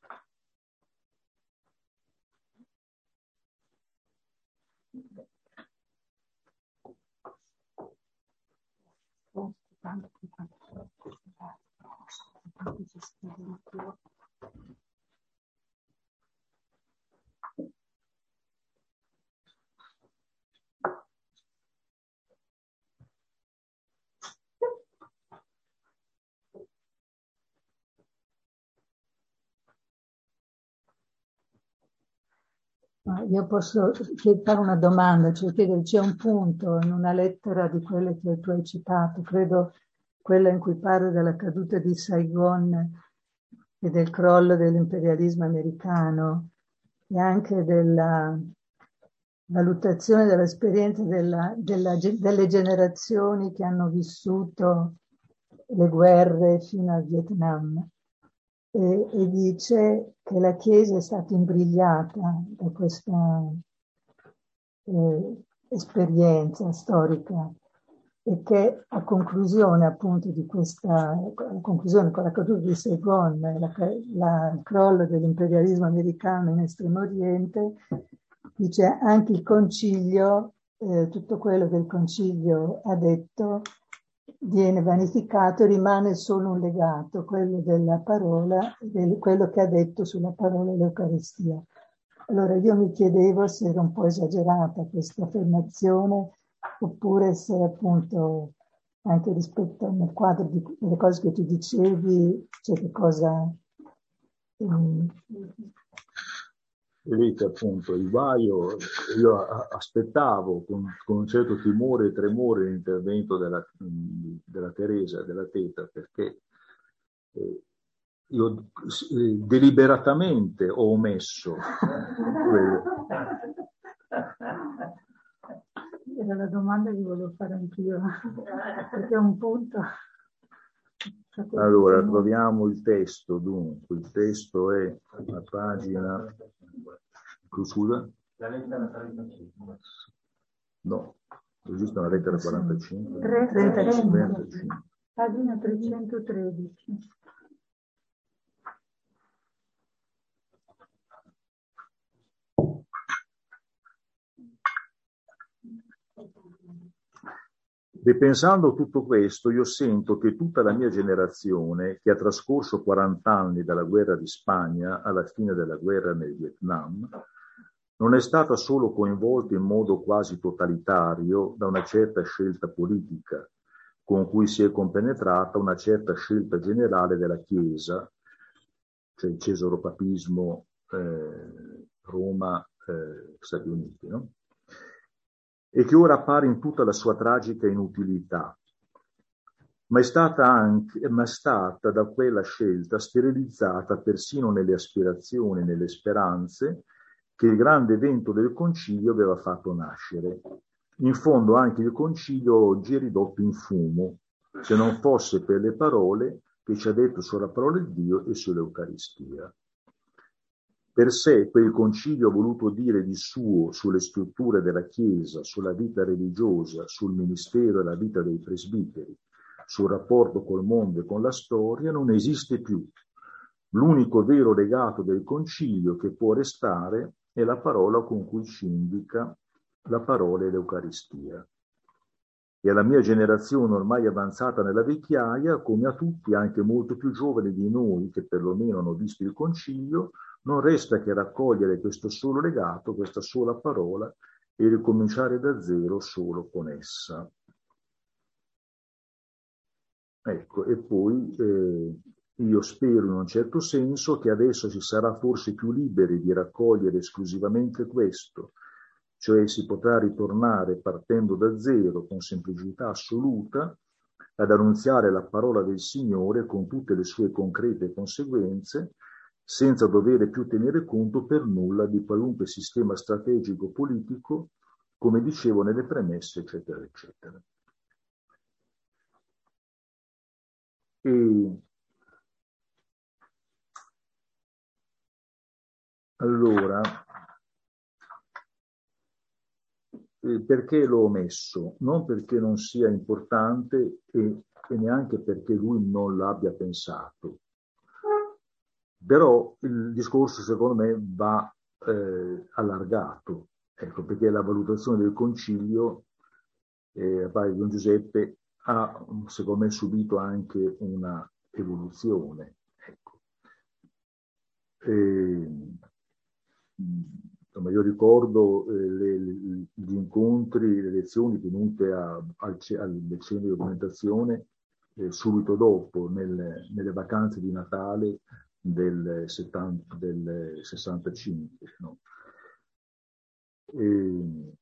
Io posso fare una domanda, cioè chiedere, c'è un punto in una lettera di quelle che tu hai citato, credo quella in cui parla della caduta di Saigon e del crollo dell'imperialismo americano e anche della, valutazione dell'esperienza della, della, delle generazioni che hanno vissuto le guerre fino al Vietnam. E, e dice che la Chiesa è stata imbrigliata da questa eh, esperienza storica e che a conclusione appunto di questa, a conclusione con la caduta di Saigon, la, la, il crollo dell'imperialismo americano in Estremo Oriente, dice anche il concilio, eh, tutto quello che il concilio ha detto viene vanificato, rimane solo un legato, quello della parola, del, quello che ha detto sulla parola dell'Eucaristia. Allora io mi chiedevo se era un po' esagerata questa affermazione oppure se appunto anche rispetto nel quadro di, delle cose che tu dicevi c'è che cosa... Um... Vedete appunto il guaio, io aspettavo con, con un certo timore e tremore l'intervento della, della Teresa, della Teta, perché eh, io eh, deliberatamente ho omesso quello. Era la domanda che volevo fare anch'io, perché è un punto. Allora, troviamo il testo, dunque, il testo è a pagina... Scusa? La lettera trentacinque. No, esiste una lettera quarantacinque. trentacinque. Pagina trecentotredici. Ripensando tutto questo, io sento che tutta la mia generazione, che ha trascorso quaranta anni dalla guerra di Spagna alla fine della guerra nel Vietnam, non è stata solo coinvolta in modo quasi totalitario da una certa scelta politica, con cui si è compenetrata una certa scelta generale della Chiesa, cioè il cesaropapismo, eh, Roma, eh, Stati Uniti, no? E che ora appare in tutta la sua tragica inutilità, ma è stata anche, ma è stata da quella scelta sterilizzata persino nelle aspirazioni, nelle speranze che il grande evento del concilio aveva fatto nascere. In fondo anche il concilio oggi è ridotto in fumo, se non fosse per le parole che ci ha detto sulla parola di Dio e sull'Eucaristia. Per sé quel concilio ha voluto dire di suo sulle strutture della Chiesa, sulla vita religiosa, sul ministero e la vita dei presbiteri, sul rapporto col mondo e con la storia, non esiste più. L'unico vero legato del concilio che può restare è la parola con cui ci indica la parola e l'Eucaristia. E alla mia generazione ormai avanzata nella vecchiaia, come a tutti, anche molto più giovani di noi, che perlomeno hanno visto il concilio, non resta che raccogliere questo solo legato, questa sola parola, e ricominciare da zero solo con essa. Ecco, e poi eh, io spero in un certo senso che adesso si sarà forse più liberi di raccogliere esclusivamente questo, cioè si potrà ritornare partendo da zero con semplicità assoluta ad annunziare la parola del Signore con tutte le sue concrete conseguenze, senza dover più tenere conto per nulla di qualunque sistema strategico politico, come dicevo nelle premesse, eccetera, eccetera. E allora, eh, perché l'ho omesso? Non perché non sia importante e, e neanche perché lui non l'abbia pensato. Però il discorso secondo me va eh, allargato, ecco, perché la valutazione del concilio, eh, padre Don Giuseppe, ha secondo me subito anche una evoluzione. Ecco. E, insomma, io ricordo eh, le, le, gli incontri, le lezioni tenute a, al, al centro di documentazione eh, subito dopo, nel, nelle vacanze di Natale del, settanta, del sessantacinque. No? E,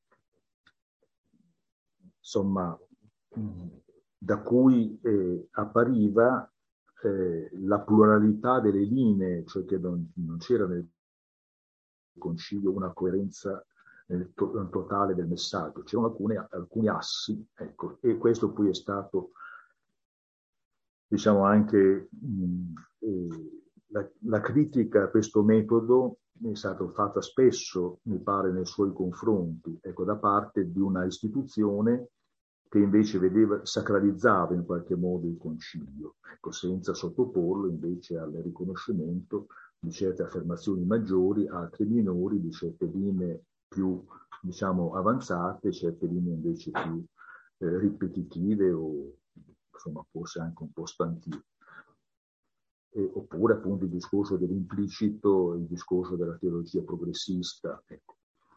insomma, da cui eh, appariva eh, la pluralità delle linee, cioè che non, non c'era nel concilio una coerenza nel to- totale del messaggio. C'erano alcune, alcuni assi, ecco, e questo poi è stato, diciamo, anche mh, eh, la, la critica a questo metodo è stata fatta spesso, mi pare, nei suoi confronti, ecco, da parte di una istituzione che invece vedeva, sacralizzava in qualche modo il concilio, ecco, senza sottoporlo invece al riconoscimento di certe affermazioni maggiori, altre minori, di certe linee più, diciamo, avanzate, certe linee invece più eh, ripetitive o, insomma, forse anche un po' stantive. E, oppure appunto il discorso dell'implicito, il discorso della teologia progressista. Ecco.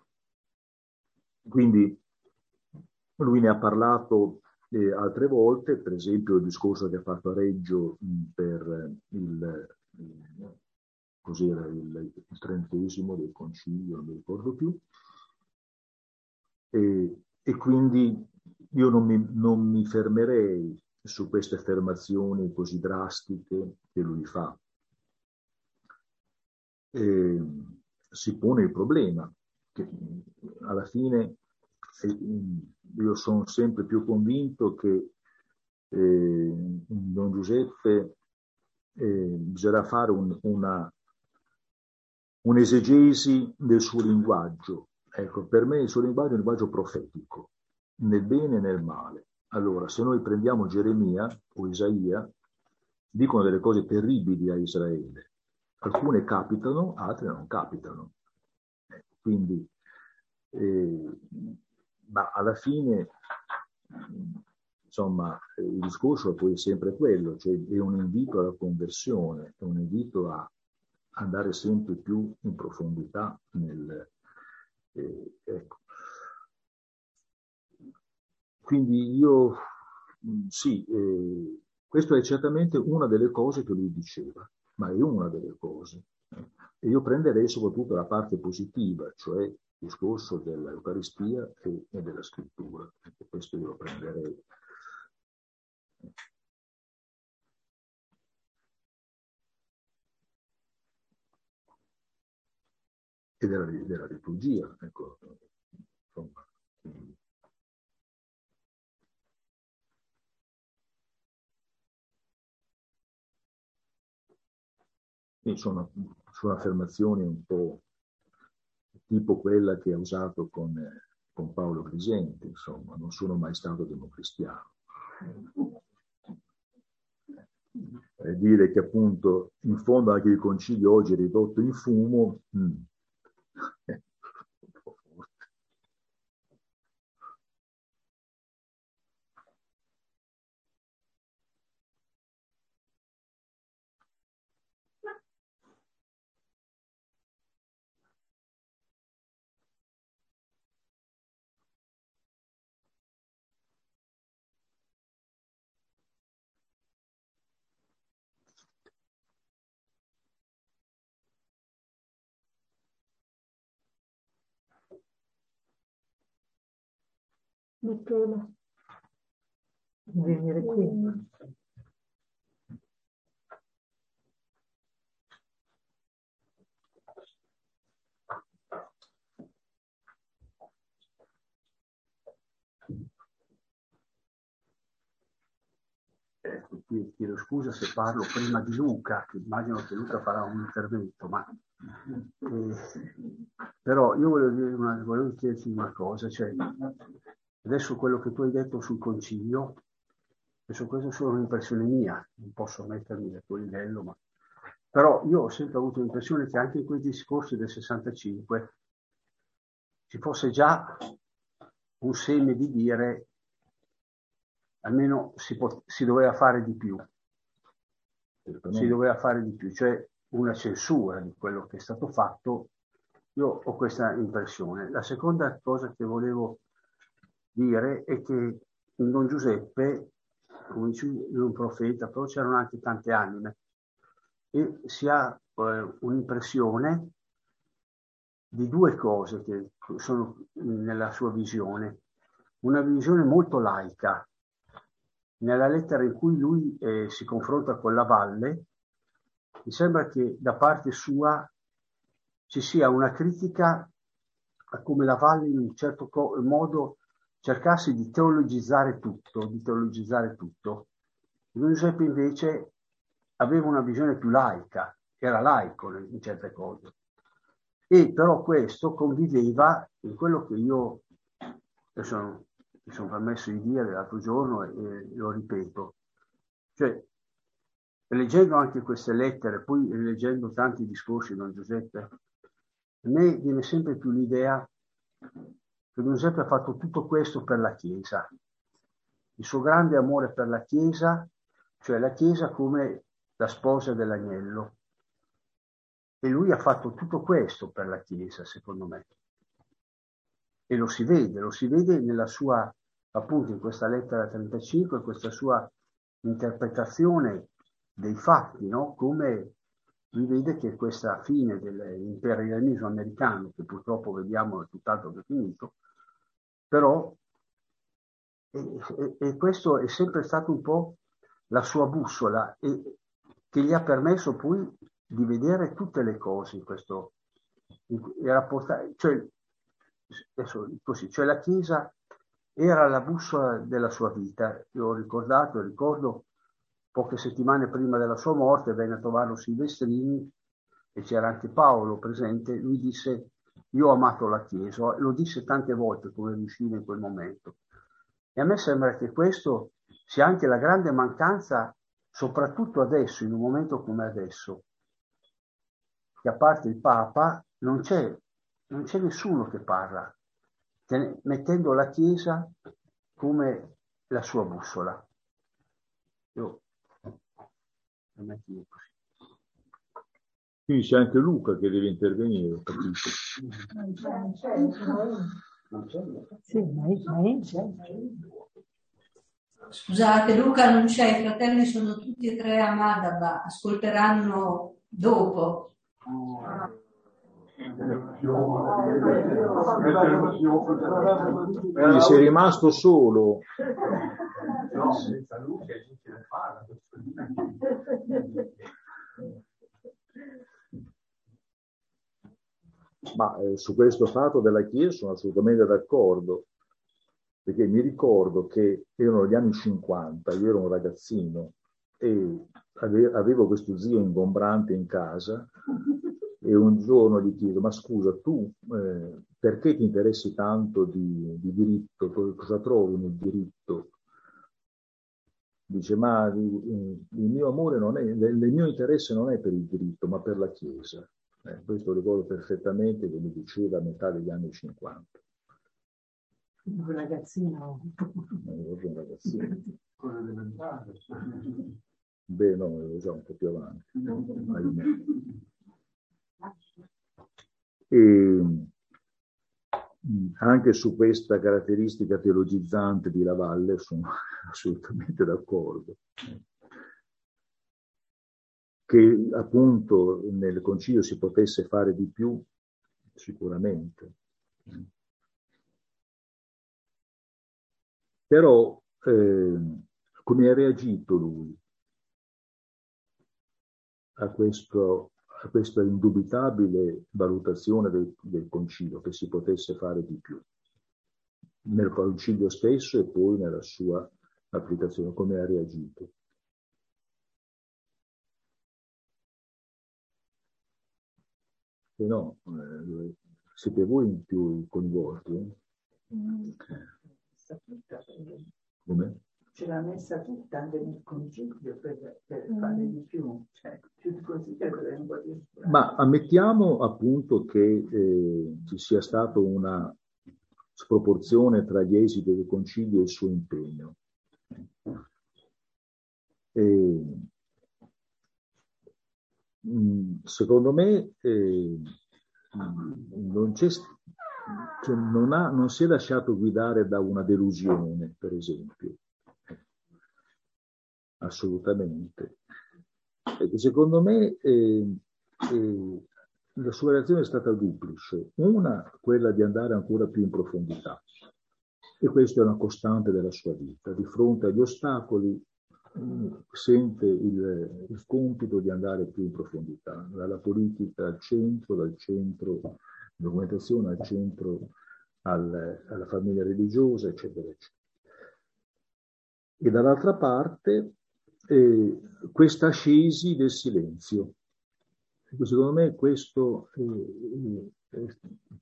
Quindi lui ne ha parlato eh, altre volte, per esempio il discorso che ha fatto a Reggio mh, per il, il, cos'era, il, il trentesimo del concilio, non mi ricordo più, e, e quindi io non mi, non mi fermerei su queste affermazioni così drastiche che lui fa. E si pone il problema che alla fine io sono sempre più convinto che eh, Don Giuseppe eh, bisognerà fare un, una un'esegesi del suo linguaggio. Ecco, per me il suo linguaggio è un linguaggio profetico, nel bene e nel male. Allora, se noi prendiamo Geremia o Isaia, dicono delle cose terribili a Israele. Alcune capitano, altre non capitano. Ecco, quindi, eh, ma alla fine, insomma, il discorso poi è sempre quello, cioè è un invito alla conversione, è un invito a andare sempre più in profondità nel, eh, ecco. Quindi io sì, eh, questo è certamente una delle cose che lui diceva, ma è una delle cose. E io prenderei soprattutto la parte positiva, cioè il discorso dell'Eucaristia e, e della scrittura. Ecco, questo io lo prenderei. E della, della liturgia, ecco, insomma. E sono, sono affermazioni un po' tipo quella che ha usato con, con Paolo Crisenti, insomma, non sono mai stato democristiano. E dire che appunto in fondo anche il concilio oggi è ridotto in fumo, mh. Michele, venire qui. Eh, chiedo scusa se parlo prima di Luca, che immagino che Luca farà un intervento, ma eh, però io volevo, dire una, volevo chiederti una cosa, cioè adesso quello che tu hai detto sul concilio, adesso questa è solo un'impressione mia, non posso mettermi al tuo livello, ma però io ho sempre avuto l'impressione che anche in quei discorsi del sessantacinque ci fosse già un segno di dire almeno si, pot- si doveva fare di più, si doveva fare di più, cioè una censura di quello che è stato fatto. Io ho questa impressione. La seconda cosa che volevo dire è che in Don Giuseppe, come dice, è un profeta, però c'erano anche tante anime, e si ha eh, un'impressione di due cose che sono nella sua visione. Una visione molto laica. Nella lettera in cui lui eh, si confronta con la valle, mi sembra che da parte sua ci sia una critica come la Valle in un certo co- modo cercasse di teologizzare tutto, di teologizzare tutto. Don Giuseppe invece aveva una visione più laica, era laico in certe cose. E però questo conviveva in quello che io adesso mi sono permesso di dire l'altro giorno e lo ripeto, cioè leggendo anche queste lettere, poi leggendo tanti discorsi di Don Giuseppe, a me viene sempre più l'idea che Don Giuseppe ha fatto tutto questo per la Chiesa, il suo grande amore per la Chiesa, cioè la Chiesa come la sposa dell'agnello. E lui ha fatto tutto questo per la Chiesa, secondo me. E lo si vede, lo si vede nella sua, appunto in questa lettera trentacinque, questa sua interpretazione dei fatti, no? Come lui vede che questa fine dell'imperialismo americano, che purtroppo vediamo è tutt'altro che finito, però e, e, e questo è sempre stato un po' la sua bussola e che gli ha permesso poi di vedere tutte le cose in questo, in, rapportare, cioè, adesso, così, cioè la Chiesa era la bussola della sua vita. Io ho ricordato, ricordo poche settimane prima della sua morte venne a trovarlo Silvestrini e c'era anche Paolo presente. Lui disse: io ho amato la Chiesa, lo disse tante volte come riusciva in quel momento. E a me sembra che questo sia anche la grande mancanza, soprattutto adesso, in un momento come adesso, che a parte il Papa non c'è, non c'è nessuno che parla, mettendo la Chiesa come la sua bussola. Io, quindi c'è anche Luca che deve intervenire, capito? Scusate, Luca non c'è, i fratelli sono tutti e tre a Madaba, ascolteranno dopo. Quindi sei rimasto solo. No, senza Luca non ce ne fa. Ma eh, su questo fatto della Chiesa sono assolutamente d'accordo, perché mi ricordo che erano gli anni cinquanta, io ero un ragazzino e ave- avevo questo zio ingombrante in casa e un giorno gli chiedo: ma scusa, tu eh, perché ti interessi tanto di, di diritto? Cosa trovi nel diritto? Dice: ma il, il mio amore non è, il mio interesse non è per il diritto, ma per la Chiesa. Eh, questo ricordo perfettamente che mi diceva a metà degli anni cinquanta. Un ragazzino. Un ragazzino. Beh, no, ero già un po' più avanti. E anche su questa caratteristica teologizzante di Lavalle sono assolutamente d'accordo. Che appunto nel concilio si potesse fare di più, sicuramente. Però eh, come ha reagito lui a, questo, a questa indubitabile valutazione del, del concilio, che si potesse fare di più nel concilio stesso e poi nella sua applicazione? Come ha reagito? Se no, eh, siete voi in più coinvolti? Eh? Mm. Come? Ce l'ha messa tutta anche nel concilio per, per mm. fare di più, cioè più di così che un po' di... Ma ammettiamo appunto che eh, ci sia stata una sproporzione tra gli esiti del concilio e il suo impegno. E, secondo me eh, non, c'è, cioè non, ha, non si è lasciato guidare da una delusione, per esempio. Assolutamente. E secondo me eh, eh, la sua reazione è stata duplice. Una, quella di andare ancora più in profondità. E questa è una costante della sua vita. Di fronte agli ostacoli mh, sente il, il compito di andare più in profondità, dalla politica al centro, dal centro documentazione al centro, al, alla famiglia religiosa, eccetera, eccetera. E dall'altra parte eh, questa ascesi del silenzio. Secondo me questo eh, eh,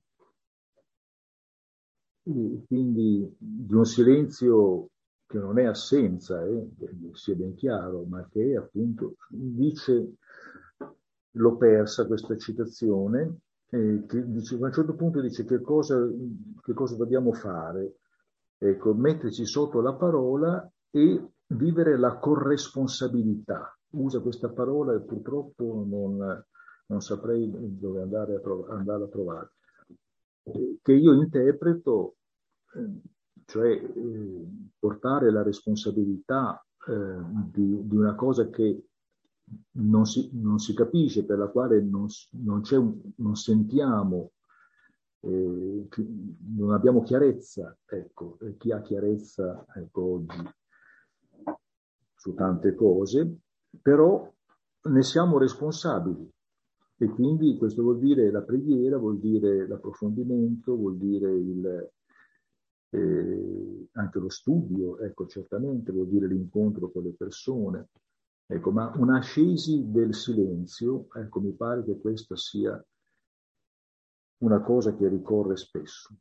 eh, quindi di un silenzio che non è assenza, eh, sia ben chiaro, ma che appunto dice, l'ho persa questa citazione, eh, che dice, a un certo punto dice che cosa, che cosa dobbiamo fare, ecco, metterci sotto la parola e vivere la corresponsabilità. Usa questa parola e purtroppo non, non saprei dove andare a, prov- andare a trovare, eh, che io interpreto, eh, cioè eh, portare la responsabilità eh, di, di una cosa che non si, non si capisce, per la quale non, non, c'è un, non sentiamo, eh, non abbiamo chiarezza, ecco, e chi ha chiarezza, ecco, oggi su tante cose, però ne siamo responsabili. E quindi questo vuol dire la preghiera, vuol dire l'approfondimento, vuol dire il, eh, anche lo studio, ecco, certamente vuol dire l'incontro con le persone. Ecco, ma un'ascesi del silenzio, ecco, mi pare che questa sia una cosa che ricorre spesso.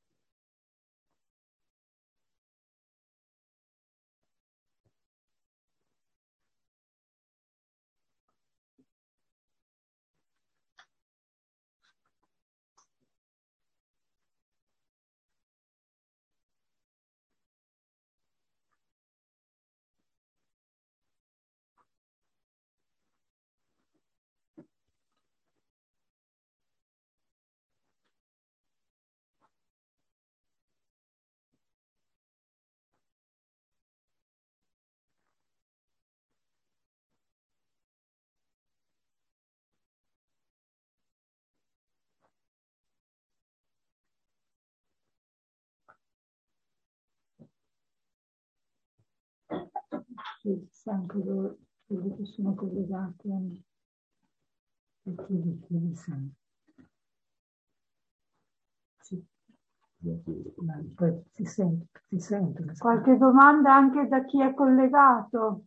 Sì, anche loro, quelli che sono collegati a me. E chiedi, chiedi sempre. Sì. Ma poi si sente, si sente. Qualche domanda anche da chi è collegato?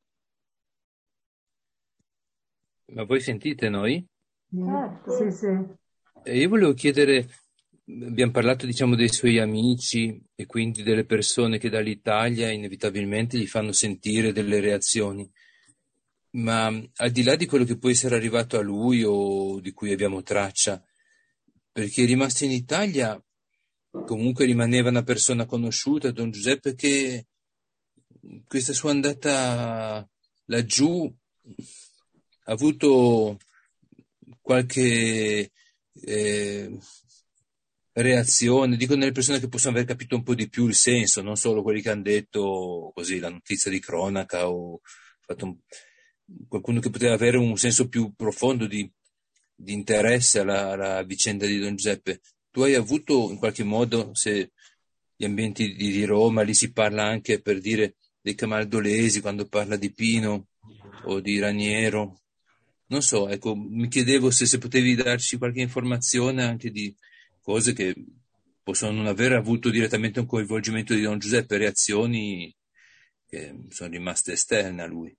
Ma voi sentite noi? Certo. Sì, sì. E io volevo chiedere, abbiamo parlato diciamo dei suoi amici e quindi delle persone che dall'Italia inevitabilmente gli fanno sentire delle reazioni, ma al di là di quello che può essere arrivato a lui o di cui abbiamo traccia, perché è rimasto in Italia, comunque rimaneva una persona conosciuta, Don Giuseppe, che questa sua andata laggiù ha avuto qualche eh, reazione, dico nelle persone che possono aver capito un po' di più il senso, non solo quelli che hanno detto così la notizia di cronaca o fatto un, qualcuno che poteva avere un senso più profondo di, di interesse alla, alla vicenda di Don Giuseppe. Tu hai avuto in qualche modo, se gli ambienti di, di Roma, lì si parla anche per dire dei camaldolesi quando parla di Pino o di Raniero, non so, ecco, mi chiedevo se, se potevi darci qualche informazione anche di cose che possono non aver avuto direttamente un coinvolgimento di Don Giuseppe, reazioni che sono rimaste esterne a lui.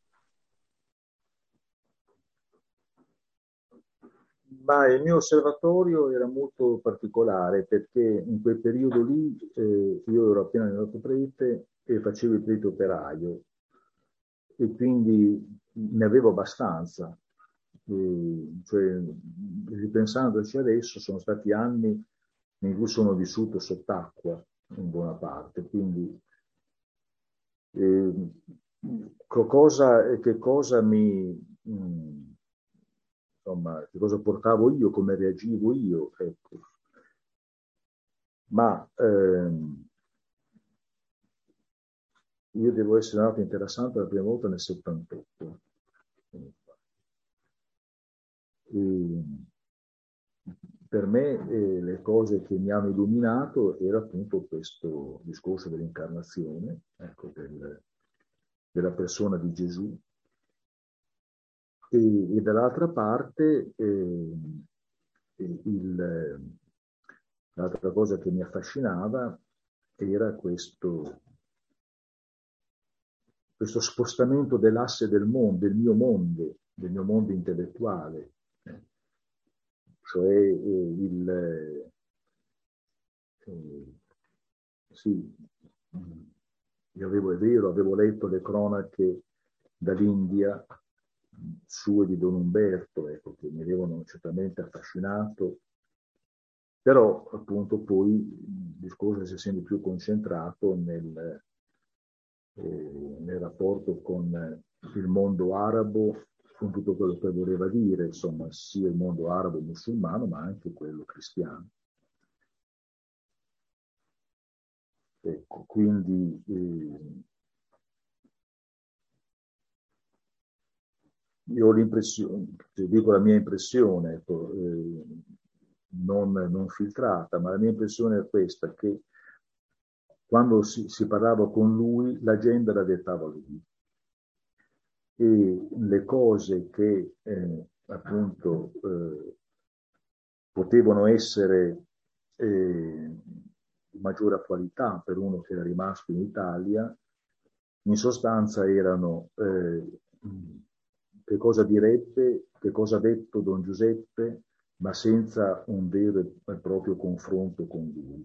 Ma il mio osservatorio era molto particolare perché in quel periodo lì eh, io ero appena diventato prete e facevo il prete operaio e quindi ne avevo abbastanza. E, cioè, ripensandoci adesso, sono stati anni in cui sono vissuto sott'acqua in buona parte, quindi eh, cosa, che cosa mi... Mh, insomma, che cosa portavo io, come reagivo io, ecco. Ma ehm, io devo essere nato interessante la prima volta nel settantotto. E per me eh, le cose che mi hanno illuminato era appunto questo discorso dell'incarnazione, ecco, del, della persona di Gesù. E, e dall'altra parte eh, il, l'altra cosa che mi affascinava era questo, questo spostamento dell'asse del mondo, del mio mondo, del mio mondo intellettuale, eh, cioè eh, il eh, sì, io avevo, è vero, avevo letto le cronache dall'India sue di Don Umberto, ecco, che mi avevano certamente affascinato, però appunto poi il discorso si è sempre più concentrato nel, eh, nel rapporto con il mondo arabo, con tutto quello che voleva dire, insomma, sia il mondo arabo musulmano, ma anche quello cristiano. Ecco, quindi eh, io ho l'impressione, se dico la mia impressione, ecco, eh, non, non filtrata, ma la mia impressione è questa, che quando si, si parlava con lui, l'agenda la dettava lui. E le cose che eh, appunto eh, potevano essere eh, di maggiore attualità per uno che era rimasto in Italia, in sostanza erano eh, che cosa direbbe, che cosa ha detto Don Giuseppe, ma senza un vero e proprio confronto con lui.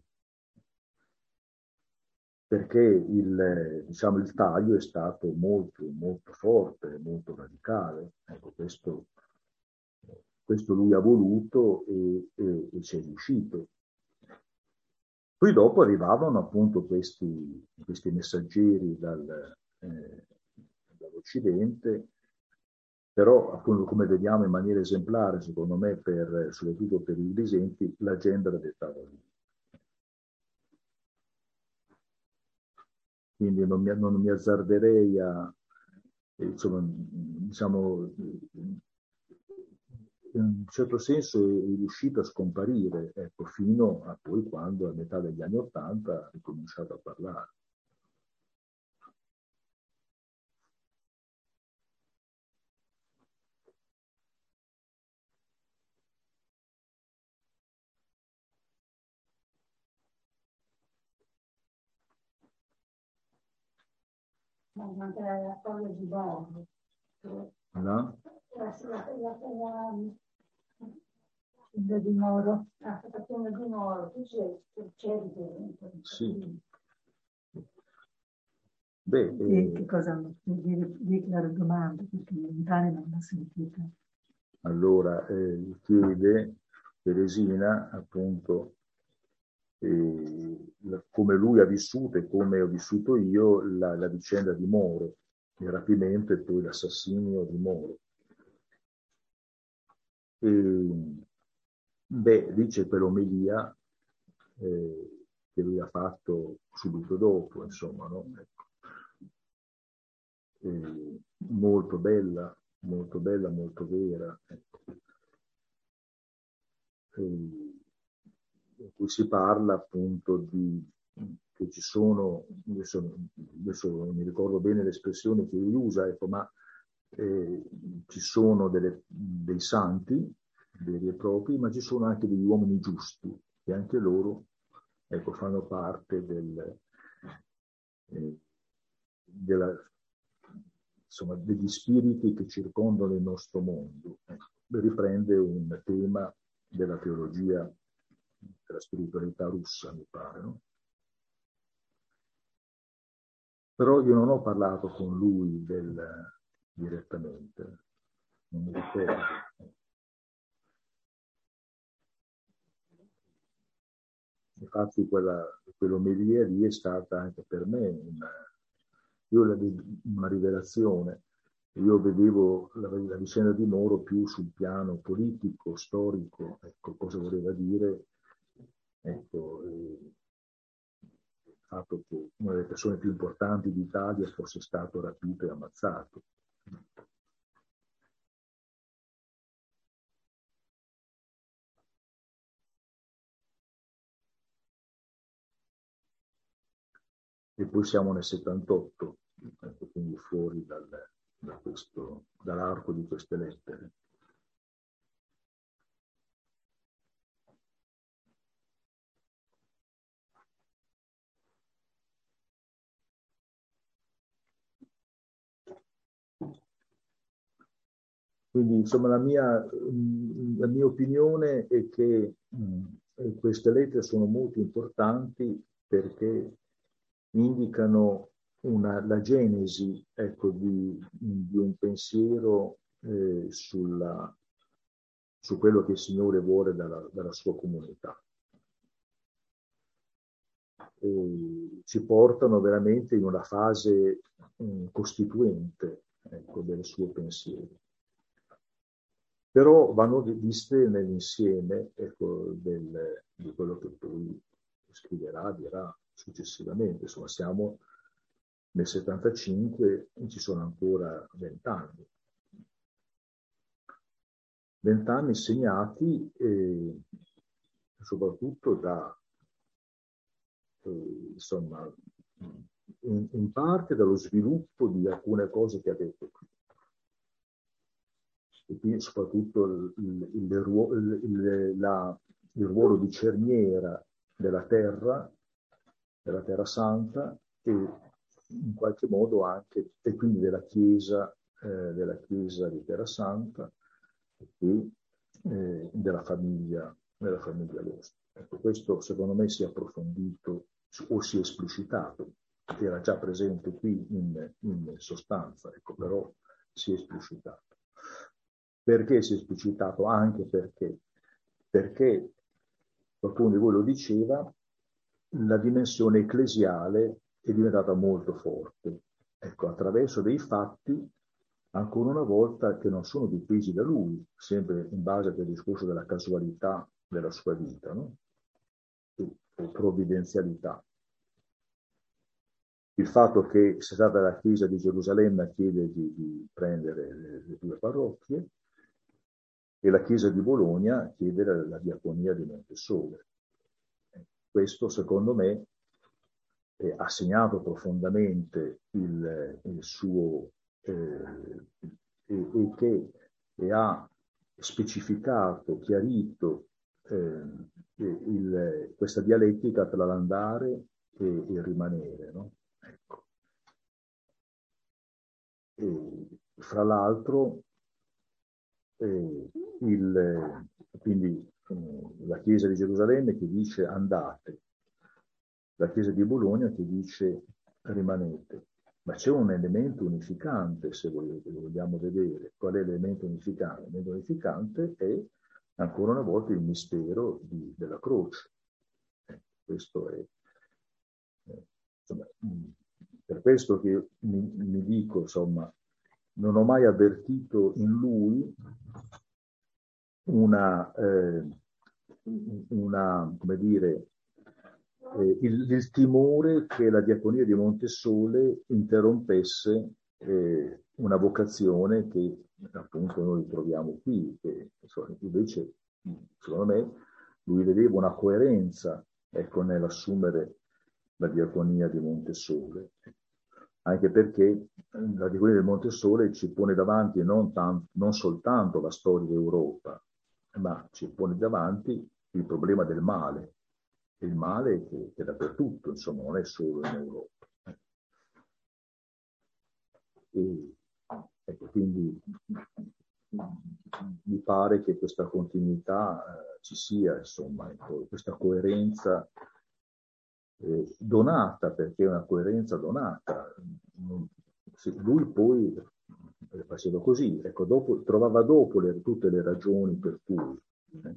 Perché il, diciamo, il taglio è stato molto, molto forte, molto radicale. Ecco, questo, questo lui ha voluto e, e, e ci è riuscito. Poi dopo arrivavano appunto questi, questi messaggeri dal, eh, dall'Occidente, però appunto come vediamo in maniera esemplare, secondo me, per, soprattutto per i Grisenti, l'agenda la dettava lui. Quindi non mi, non mi azzarderei a, insomma, diciamo, in un certo senso è riuscito a scomparire, ecco, fino a poi quando a metà degli anni Ottanta ha ricominciato a parlare. Ma anche la storia di Borgo. No? La Fonda di Moro. Ah, la Fonda di Moro. Tu c'eri dentro. Sì. Beh, e, eh, che cosa dica la domanda, perché lontani non l'ha sentita. Allora, eh, chiede Teresina, appunto, eh, come lui ha vissuto e come ho vissuto io la, la vicenda di Moro, il rapimento e poi l'assassinio di Moro. E, beh, dice quell'omelia eh, che lui ha fatto subito dopo, insomma, no? Ecco. Eh, molto bella, molto bella, molto vera. Ecco. Eh, in cui si parla appunto di che ci sono, adesso, adesso non mi ricordo bene l'espressione che lui usa, ecco, ma eh, ci sono delle, dei santi veri e propri, ma ci sono anche degli uomini giusti, e anche loro, ecco, fanno parte del, eh, della, insomma, degli spiriti che circondano il nostro mondo. Ecco, riprende un tema della teologia, della spiritualità russa, mi pare, no? Però io non ho parlato con lui del, direttamente, non mi ricordo. Infatti quella, quell'omelia lì è stata anche per me una, io una rivelazione. Io vedevo la, la vicenda di Moro più sul piano politico, storico, ecco, cosa voleva dire, ecco, eh, il fatto che una delle persone più importanti d'Italia fosse stato rapito e ammazzato. E poi siamo nel settantotto, ecco, quindi fuori dal, da questo, dall'arco di queste lettere. Quindi, insomma, la mia, la mia opinione è che mh, queste lettere sono molto importanti perché indicano una, la genesi, ecco, di, di un pensiero eh, sulla, su quello che il Signore vuole dalla, dalla sua comunità. E ci portano veramente in una fase mh, costituente, ecco, del suo pensiero. Però vanno viste nell'insieme, ecco, del, di quello che poi scriverà, dirà successivamente. Insomma, siamo nel settantacinque e ci sono ancora vent'anni. Vent'anni segnati eh, soprattutto da, eh, insomma, in, in parte dallo sviluppo di alcune cose che ha detto qui. E quindi soprattutto il, il, il, il, la, il ruolo di cerniera della terra, della terra santa, e in qualche modo anche, e quindi della Chiesa, eh, della Chiesa di Terra Santa e eh, della famiglia, della famiglia Lost. Ecco, questo secondo me si è approfondito o si è esplicitato, era già presente qui in, in sostanza, ecco, però si è esplicitato. Perché si è esplicitato? Anche perché, perché qualcuno di voi lo diceva, la dimensione ecclesiale è diventata molto forte. Ecco, attraverso dei fatti, ancora una volta, che non sono dipesi da lui, sempre in base al discorso della casualità della sua vita, no? O provvidenzialità. Il fatto che sia stata la Chiesa di Gerusalemme a chiedere di, di prendere le, le due parrocchie, e la Chiesa di Bologna chiedere la diaconia di Montesole. Questo, secondo me, eh, ha segnato profondamente il, il suo, eh, e, e che e ha specificato, chiarito eh, il, questa dialettica tra l'andare e il rimanere, no? Ecco. E, fra l'altro, eh, il, quindi eh, la Chiesa di Gerusalemme che dice andate, la Chiesa di Bologna che dice rimanete. Ma c'è un elemento unificante, se volete, lo vogliamo vedere. Qual è l'elemento unificante? L'elemento unificante è, ancora una volta, il mistero di, della croce. Eh, questo è, eh, insomma, per questo che mi, mi dico, insomma, non ho mai avvertito in lui una, eh, una come dire, eh, il, il timore che la diaconia di Montesole interrompesse eh, una vocazione che appunto noi troviamo qui, che insomma, invece secondo me lui vedeva una coerenza, ecco, nell'assumere la diaconia di Montesole, anche perché la diaconia di Montesole ci pone davanti non, tanto, non soltanto la storia d'Europa, ma ci pone davanti il problema del male. Il male che, che è dappertutto, insomma, non è solo in Europa. E, ecco, quindi mi pare che questa continuità eh, ci sia, insomma, ecco, questa coerenza eh, donata, perché è una coerenza donata. Lui poi faceva così, ecco, dopo, trovava dopo le, tutte le ragioni per cui, eh,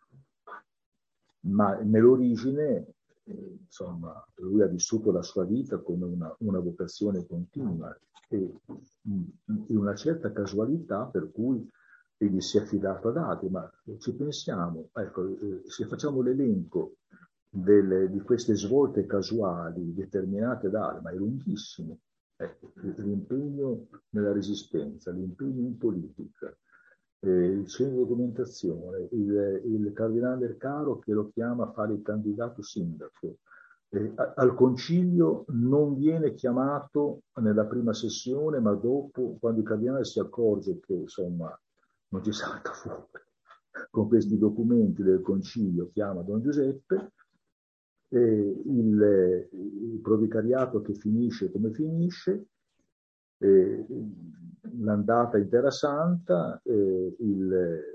ma nell'origine, eh, insomma, lui ha vissuto la sua vita come una, una vocazione continua e in una certa casualità per cui egli si è affidato ad altri, ma ci pensiamo, ecco, eh, se facciamo l'elenco delle, di queste svolte casuali determinate da altri, ma è lunghissimo, ecco, l'impegno nella resistenza, l'impegno in politica, eh, il centro di documentazione, il, il cardinale Caro che lo chiama a fare il candidato sindaco. Eh, al concilio non viene chiamato nella prima sessione, ma dopo, quando il cardinale si accorge che insomma non ci salta fuori con questi documenti del concilio, chiama Don Giuseppe, eh, il, il provicariato che finisce come finisce, eh, l'andata in Terra Santa, eh, il,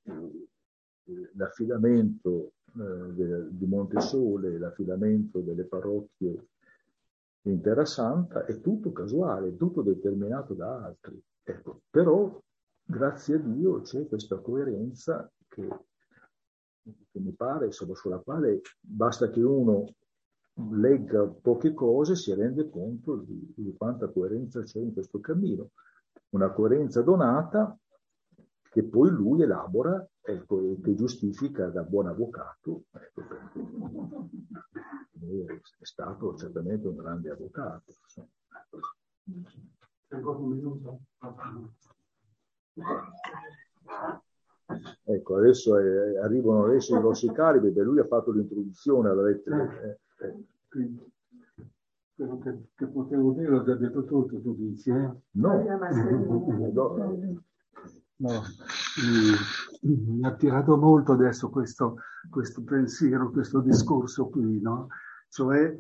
l'affidamento eh, de, di Montesole, l'affidamento delle parrocchie in Terra Santa è tutto casuale, tutto determinato da altri. Ecco, però, grazie a Dio, c'è questa coerenza che, che mi pare, insomma, sulla quale basta che uno legga poche cose, si rende conto di, di quanta coerenza c'è in questo cammino. Una coerenza donata che poi lui elabora, ecco, e che giustifica da buon avvocato, ecco, perché è stato certamente un grande avvocato. Ecco, adesso è, arrivano adesso i grossi carichi, perché lui ha fatto l'introduzione alla lettera. Eh, eh. Quello che, che potevo dire l'ho già detto tutto, tu dici, eh? No. no. No. Mi, mi ha attirato molto adesso questo, questo pensiero, questo discorso qui, no? Cioè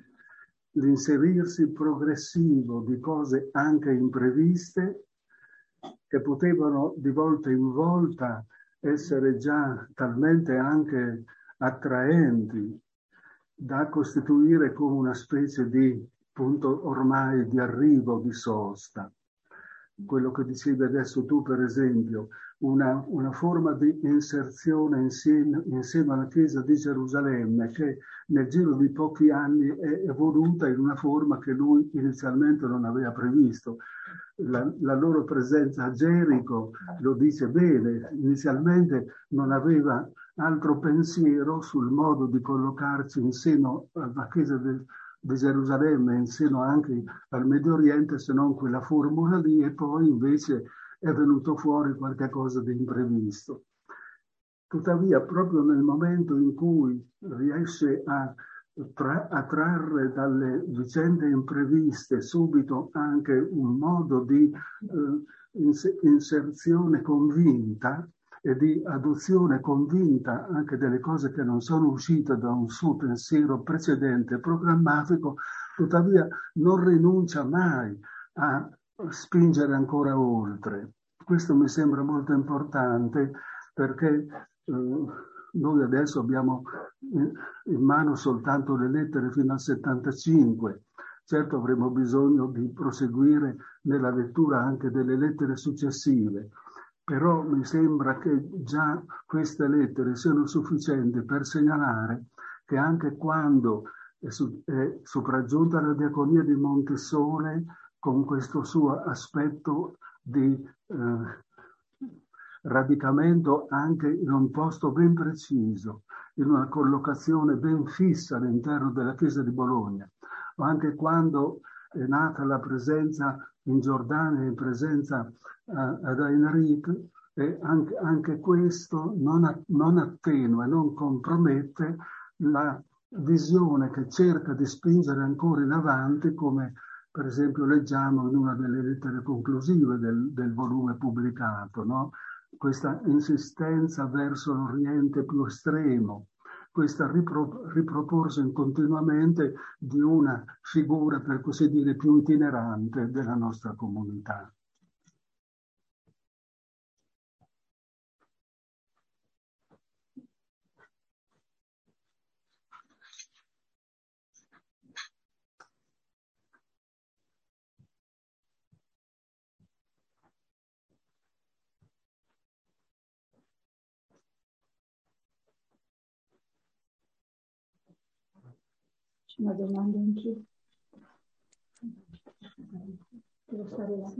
l'inserirsi progressivo di cose anche impreviste che potevano di volta in volta essere già talmente anche attraenti da costituire come una specie di punto ormai di arrivo, di sosta. Quello che dicevi adesso tu, per esempio, una, una forma di inserzione insieme, insieme alla Chiesa di Gerusalemme che nel giro di pochi anni è evoluta in una forma che lui inizialmente non aveva previsto. La, la loro presenza a Gerico lo dice bene, inizialmente non aveva altro pensiero sul modo di collocarci in seno alla Chiesa del di Gerusalemme, in seno anche al Medio Oriente, se non quella formula lì, e poi invece è venuto fuori qualche cosa di imprevisto. Tuttavia, proprio nel momento in cui riesce a, tra, a trarre dalle vicende impreviste subito anche un modo di eh, ins- inserzione convinta e di adozione convinta anche delle cose che non sono uscite da un suo pensiero precedente programmatico, tuttavia non rinuncia mai a spingere ancora oltre. Questo mi sembra molto importante perché eh, noi adesso abbiamo in mano soltanto le lettere fino al settantacinque. Certo avremo bisogno di proseguire nella lettura anche delle lettere successive. Però mi sembra che già queste lettere siano sufficienti per segnalare che anche quando è, su, è sopraggiunta la diaconia di Montesole, con questo suo aspetto di eh, radicamento anche in un posto ben preciso, in una collocazione ben fissa all'interno della Chiesa di Bologna, o anche quando è nata la presenza in Giordania, in presenza ad Heinrich, e anche, anche questo non, non attenua e non compromette la visione che cerca di spingere ancora in avanti, come per esempio leggiamo in una delle lettere conclusive del, del volume pubblicato, no? Questa insistenza verso l'Oriente più estremo, questa ripro, riproporsi continuamente di una figura, per così dire, più itinerante della nostra comunità. Una domanda anch'io. Devo stare là.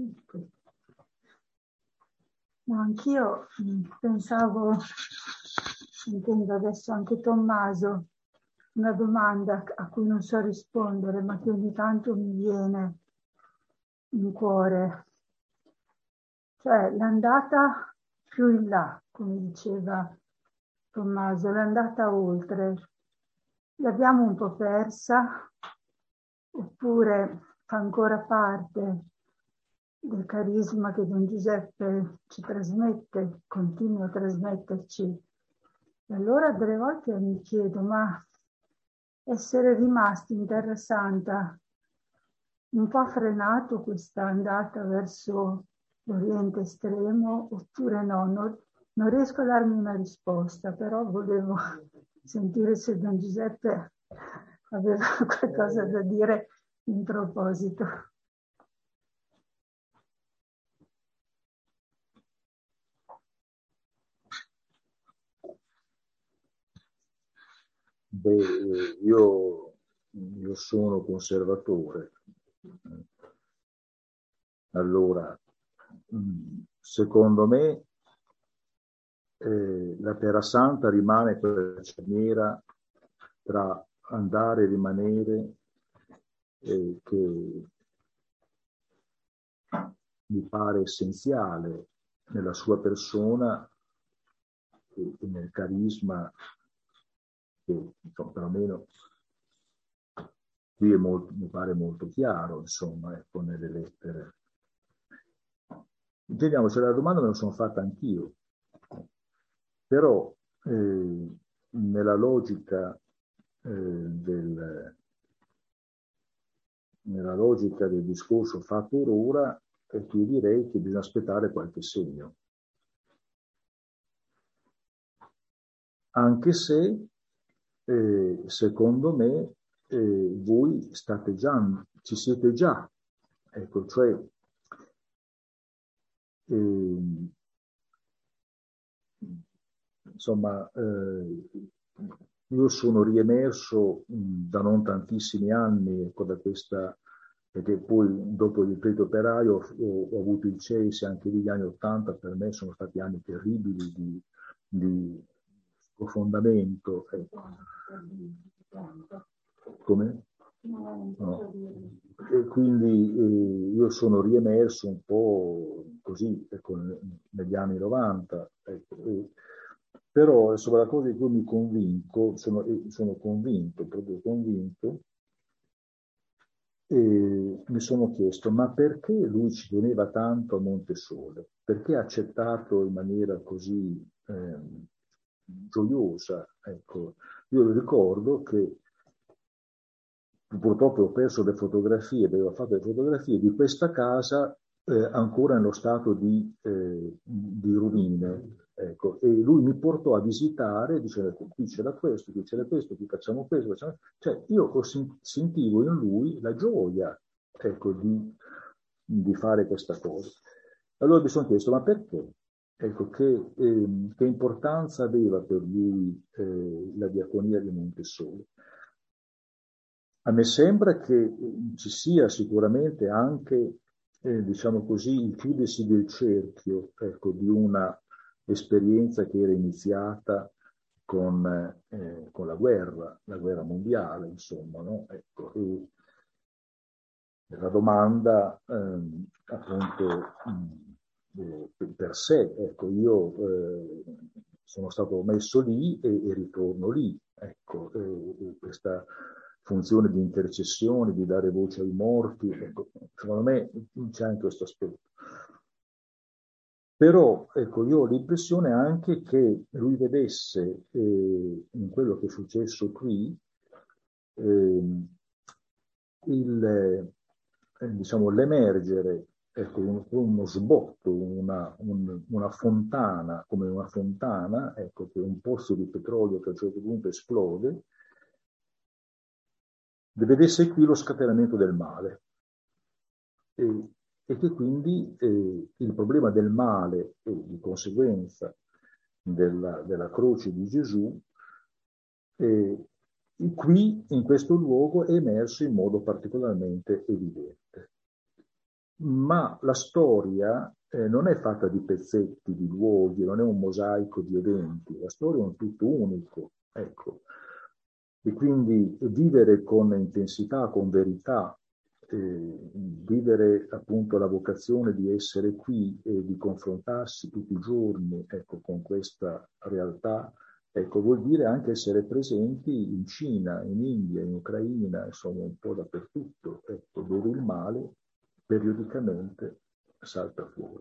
No, anch'io pensavo, sentendo adesso anche Tommaso, una domanda a cui non so rispondere, ma che ogni tanto mi viene in cuore. Cioè, l'andata più in là, come diceva Tommaso, l'andata oltre, l'abbiamo un po' persa, oppure fa ancora parte del carisma che Don Giuseppe ci trasmette, continua a trasmetterci. E allora delle volte mi chiedo, ma essere rimasti in Terra Santa un po' frenato questa andata verso l'Oriente estremo oppure no? Non, non riesco a darmi una risposta, però volevo sentire se Don Giuseppe aveva qualcosa da dire in proposito. Beh, io, io sono conservatore. Allora, secondo me eh, la Terra Santa rimane quella cerniera tra andare e rimanere eh, che mi pare essenziale nella sua persona e, e nel carisma che, insomma, perlomeno qui è molto, mi pare molto chiaro, insomma, ecco, nelle lettere. Intendiamoci, la domanda me la sono fatta anch'io, però eh, nella logica eh, del nella logica del discorso fatto ora, eh, io direi che bisogna aspettare qualche segno. Anche se, eh, secondo me, eh, voi state già, ci siete già. Ecco, cioè, eh, insomma, eh, io sono riemerso mh, da non tantissimi anni, ecco, da questa, perché poi dopo il decreto operaio ho, ho avuto il C E S, anche lì gli anni Ottanta per me sono stati anni terribili di, di sprofondamento. Ecco. Come? No. E quindi eh, io sono riemerso un po' così, ecco, negli anni novanta, ecco, e, però insomma la cosa di cui mi convinco, sono, sono convinto, proprio convinto, e mi sono chiesto, ma perché lui ci teneva tanto a Montesole? Perché ha accettato in maniera così eh, gioiosa? Ecco, io ricordo che purtroppo ho perso le fotografie, avevo fatto le fotografie di questa casa eh, ancora nello stato di, eh, di rovine. Ecco, e lui mi portò a visitare, diceva qui c'era questo, qui c'era questo, qui facciamo questo, facciamo... Cioè io ho, sentivo in lui la gioia, ecco, di, di fare questa cosa. Allora mi sono chiesto, ma perché? Ecco, che, eh, che importanza aveva per lui eh, la diaconia di Montesole? A me sembra che ci sia sicuramente anche, eh, diciamo così, il chiudersi del cerchio, ecco, di una esperienza che era iniziata con, eh, con la guerra, la guerra mondiale, insomma, no? Ecco, e la domanda, ehm, appunto, eh, per sé, ecco, io eh, sono stato messo lì e, e ritorno lì, ecco, e, e questa funzione di intercessione, di dare voce ai morti, ecco, secondo me c'è anche questo aspetto. Però, ecco, io ho l'impressione anche che lui vedesse eh, in quello che è successo qui eh, il, eh, diciamo, l'emergere, ecco, un, uno sbotto, una, un, una fontana, come una fontana, ecco, che è un pozzo di petrolio che a un certo punto esplode, vedesse qui lo scatenamento del male. E, e che quindi eh, il problema del male e di conseguenza della, della croce di Gesù eh, qui in questo luogo è emerso in modo particolarmente evidente. Ma la storia eh, non è fatta di pezzetti, di luoghi, non è un mosaico di eventi, la storia è un tutto unico, ecco. E quindi vivere con intensità, con verità, eh, vivere appunto la vocazione di essere qui e di confrontarsi tutti i giorni, ecco, con questa realtà, ecco, vuol dire anche essere presenti in Cina, in India, in Ucraina, insomma un po' dappertutto, ecco, dove il male periodicamente salta fuori.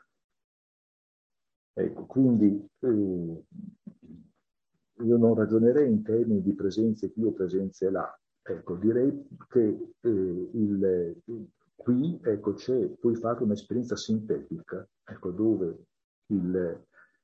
Ecco, quindi eh, io non ragionerei in termini di presenze qui o presenze là, ecco, direi che eh, il, qui ecco, c'è, poi fate un'esperienza sintetica, ecco, dove il,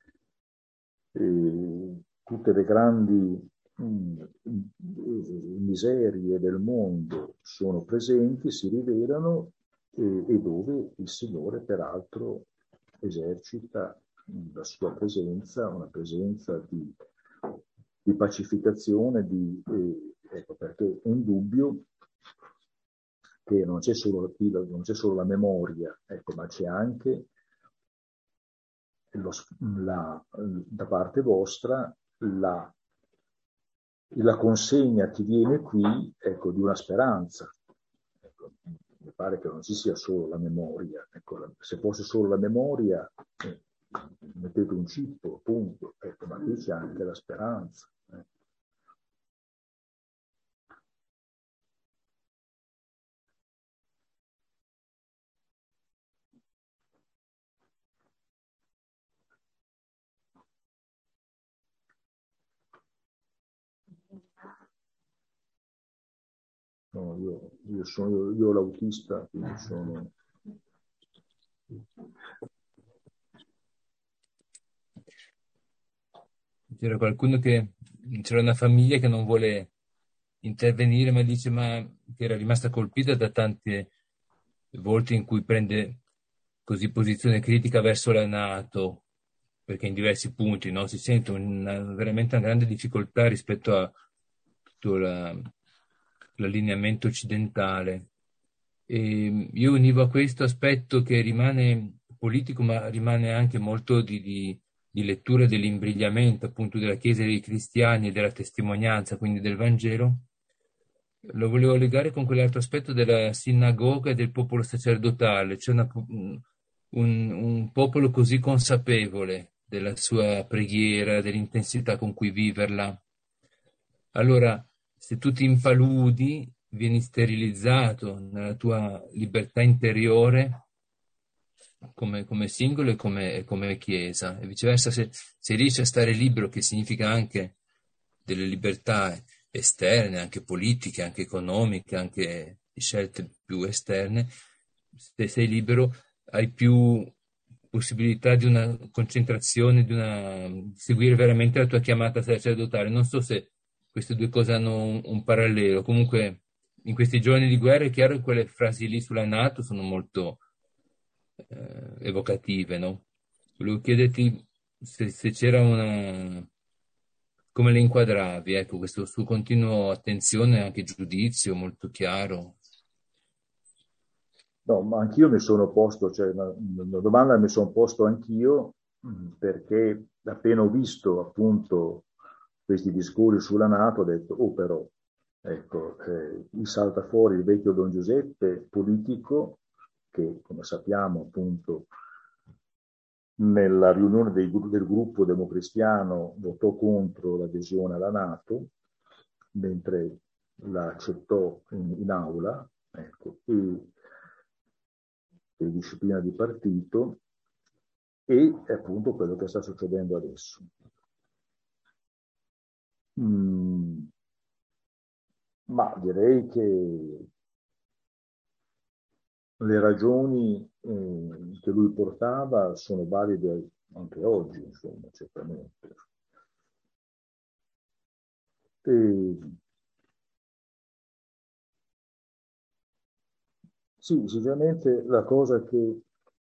eh, tutte le grandi mh, miserie del mondo sono presenti, si rivelano, e, e dove il Signore peraltro esercita la sua presenza, una presenza di, di pacificazione, di, eh, ecco, perché è indubbio che non c'è solo, non c'è solo la memoria, ecco, ma c'è anche lo, la, da parte vostra la, la consegna che viene qui, ecco, di una speranza. Ecco, mi pare che non ci sia solo la memoria. Ecco, se fosse solo la memoria, eh, mettete un cippo, punto. Ecco, ma qui c'è anche la speranza. Eh. No, io, io sono io l'autista, quindi sono... C'era qualcuno che, c'era una famiglia che non vuole intervenire, ma dice ma che era rimasta colpita da tante volte in cui prende così posizione critica verso la NATO, perché in diversi punti, no, si sente una, veramente una grande difficoltà rispetto a tutto la, l'allineamento occidentale. E io univo a questo aspetto che rimane politico, ma rimane anche molto di, di, di lettura dell'imbrigliamento appunto della Chiesa dei cristiani e della testimonianza, quindi del Vangelo. Lo volevo legare con quell'altro aspetto della sinagoga e del popolo sacerdotale, cioè una, un, un popolo così consapevole della sua preghiera, dell'intensità con cui viverla. Allora, se tu ti impaludi, vieni sterilizzato nella tua libertà interiore come, come singolo e come, come Chiesa, e viceversa, se, se riesci a stare libero, che significa anche delle libertà esterne, anche politiche, anche economiche, anche di scelte più esterne, se sei libero hai più possibilità di una concentrazione, di una di seguire veramente la tua chiamata sacerdotale. Non so se queste due cose hanno un, un parallelo. Comunque, in questi giorni di guerra è chiaro che quelle frasi lì sulla NATO sono molto eh, evocative, no? Volevo chiederti se, se c'era una... come le inquadravi, ecco, questo suo continuo attenzione e anche giudizio molto chiaro. No, ma anch'io mi sono posto, cioè una, una domanda mi sono posto anch'io, perché appena ho visto appunto questi discorsi sulla NATO ho detto, oh però, ecco, eh, mi salta fuori il vecchio Don Giuseppe, politico, che come sappiamo appunto nella riunione dei, del gruppo democristiano votò contro l'adesione alla NATO, mentre la accettò in, in aula, ecco, e di disciplina di partito, e è appunto quello che sta succedendo adesso. Mm, ma direi che le ragioni eh, che lui portava sono valide anche oggi, insomma, certamente. E, sì, sicuramente la cosa che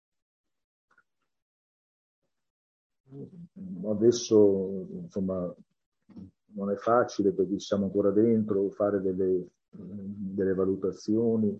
adesso, insomma, non è facile perché siamo ancora dentro, fare delle, delle valutazioni,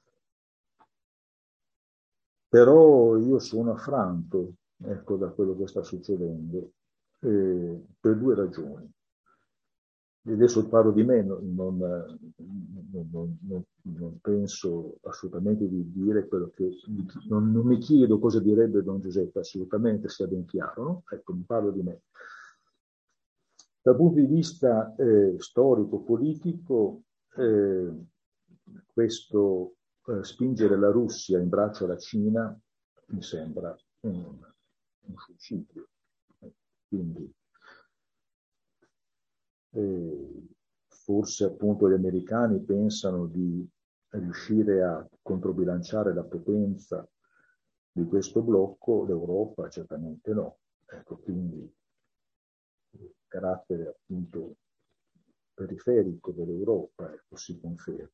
però io sono affranto, ecco, da quello che sta succedendo, eh, per due ragioni. E adesso parlo di me, non, non, non, non, non penso assolutamente di dire quello che... Non, non mi chiedo cosa direbbe Don Giuseppe, assolutamente, sia ben chiaro, no? Ecco, mi parlo di me. Dal punto di vista eh, storico-politico, eh, questo eh, spingere la Russia in braccio alla Cina mi sembra un, un suicidio. Quindi, eh, forse appunto gli americani pensano di riuscire a controbilanciare la potenza di questo blocco, l'Europa certamente no. Ecco, quindi il carattere appunto periferico dell'Europa, ecco, si conferma.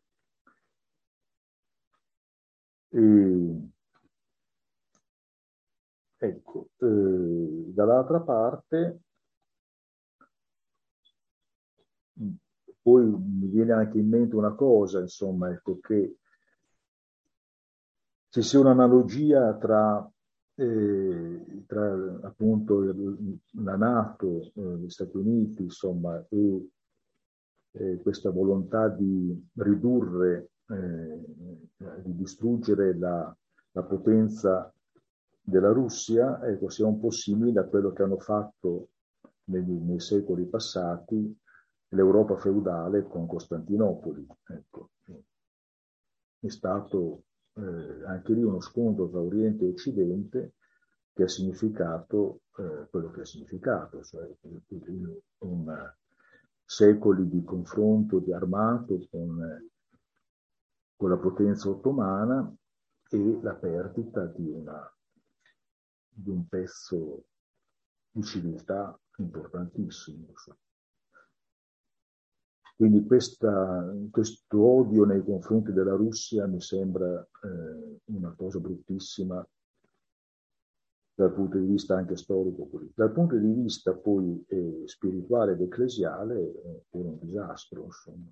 E, ecco, eh, dall'altra parte, poi mi viene anche in mente una cosa, insomma, ecco, che ci sia un'analogia tra, eh, tra appunto la NATO, eh, gli Stati Uniti, insomma, e eh, questa volontà di ridurre, eh, di distruggere la, la potenza della Russia, ecco, sia un po' simile a quello che hanno fatto nei, nei secoli passati l'Europa feudale con Costantinopoli. Ecco. È stato eh, anche lì uno scontro tra Oriente e Occidente che ha significato eh, quello che ha significato, cioè un secoli di confronto, di armato con, eh, con la potenza ottomana e la perdita di, una, di un pezzo di civiltà importantissimo. Quindi questa, questo odio nei confronti della Russia mi sembra eh, una cosa bruttissima dal punto di vista anche storico-politico. Dal punto di vista poi eh, spirituale ed ecclesiale è pure un disastro, insomma,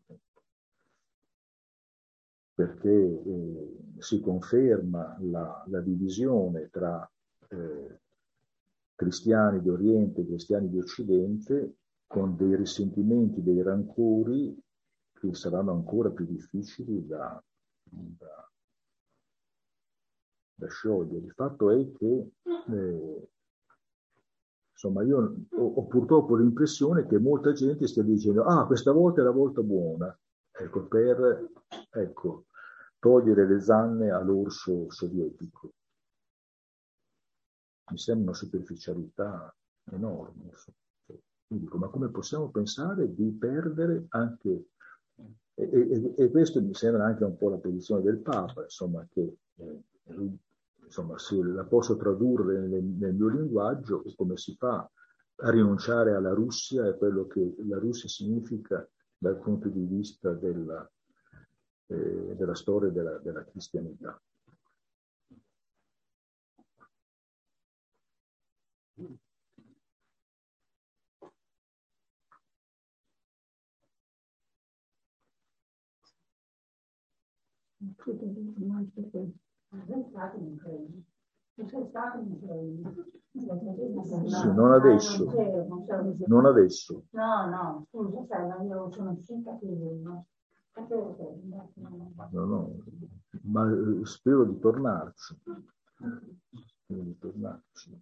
perché eh, si conferma la, la divisione tra eh, cristiani di Oriente e cristiani di Occidente, con dei risentimenti, dei rancori che saranno ancora più difficili da, da, da sciogliere. Il fatto è che eh, insomma io ho, ho purtroppo l'impressione che molta gente stia dicendo ah, questa volta è la volta buona, ecco, per ecco, togliere le zanne all'orso sovietico. Mi sembra una superficialità enorme. Mi dico, ma come possiamo pensare di perdere anche, e, e, e questo mi sembra anche un po' la posizione del Papa, insomma, che eh, insomma, se la posso tradurre nel, nel mio linguaggio, come si fa a rinunciare alla Russia e quello che la Russia significa dal punto di vista della, eh, della storia della, della cristianità. Non sei stato in Ucraina? Non sei stato in Ucraina? Sì, non adesso. Non adesso. No, no, scusa, sai, io sono uscita che no. No, no, ma spero di tornarci. Spero di tornarci.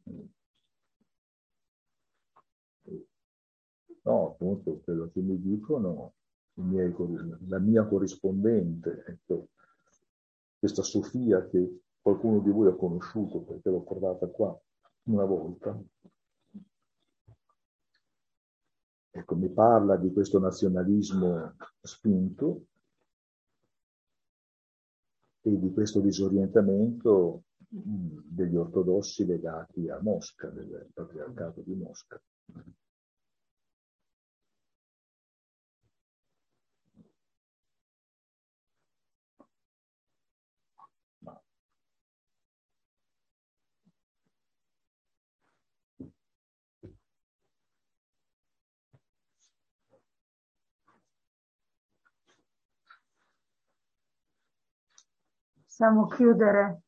No, appunto, quello che mi dicono i miei, la mia corrispondente, ecco, questa Sofia che qualcuno di voi ha conosciuto perché l'ho portata qua una volta. Ecco, mi parla di questo nazionalismo spinto e di questo disorientamento mh, degli ortodossi legati a Mosca, del patriarcato di Mosca. Possiamo chiudere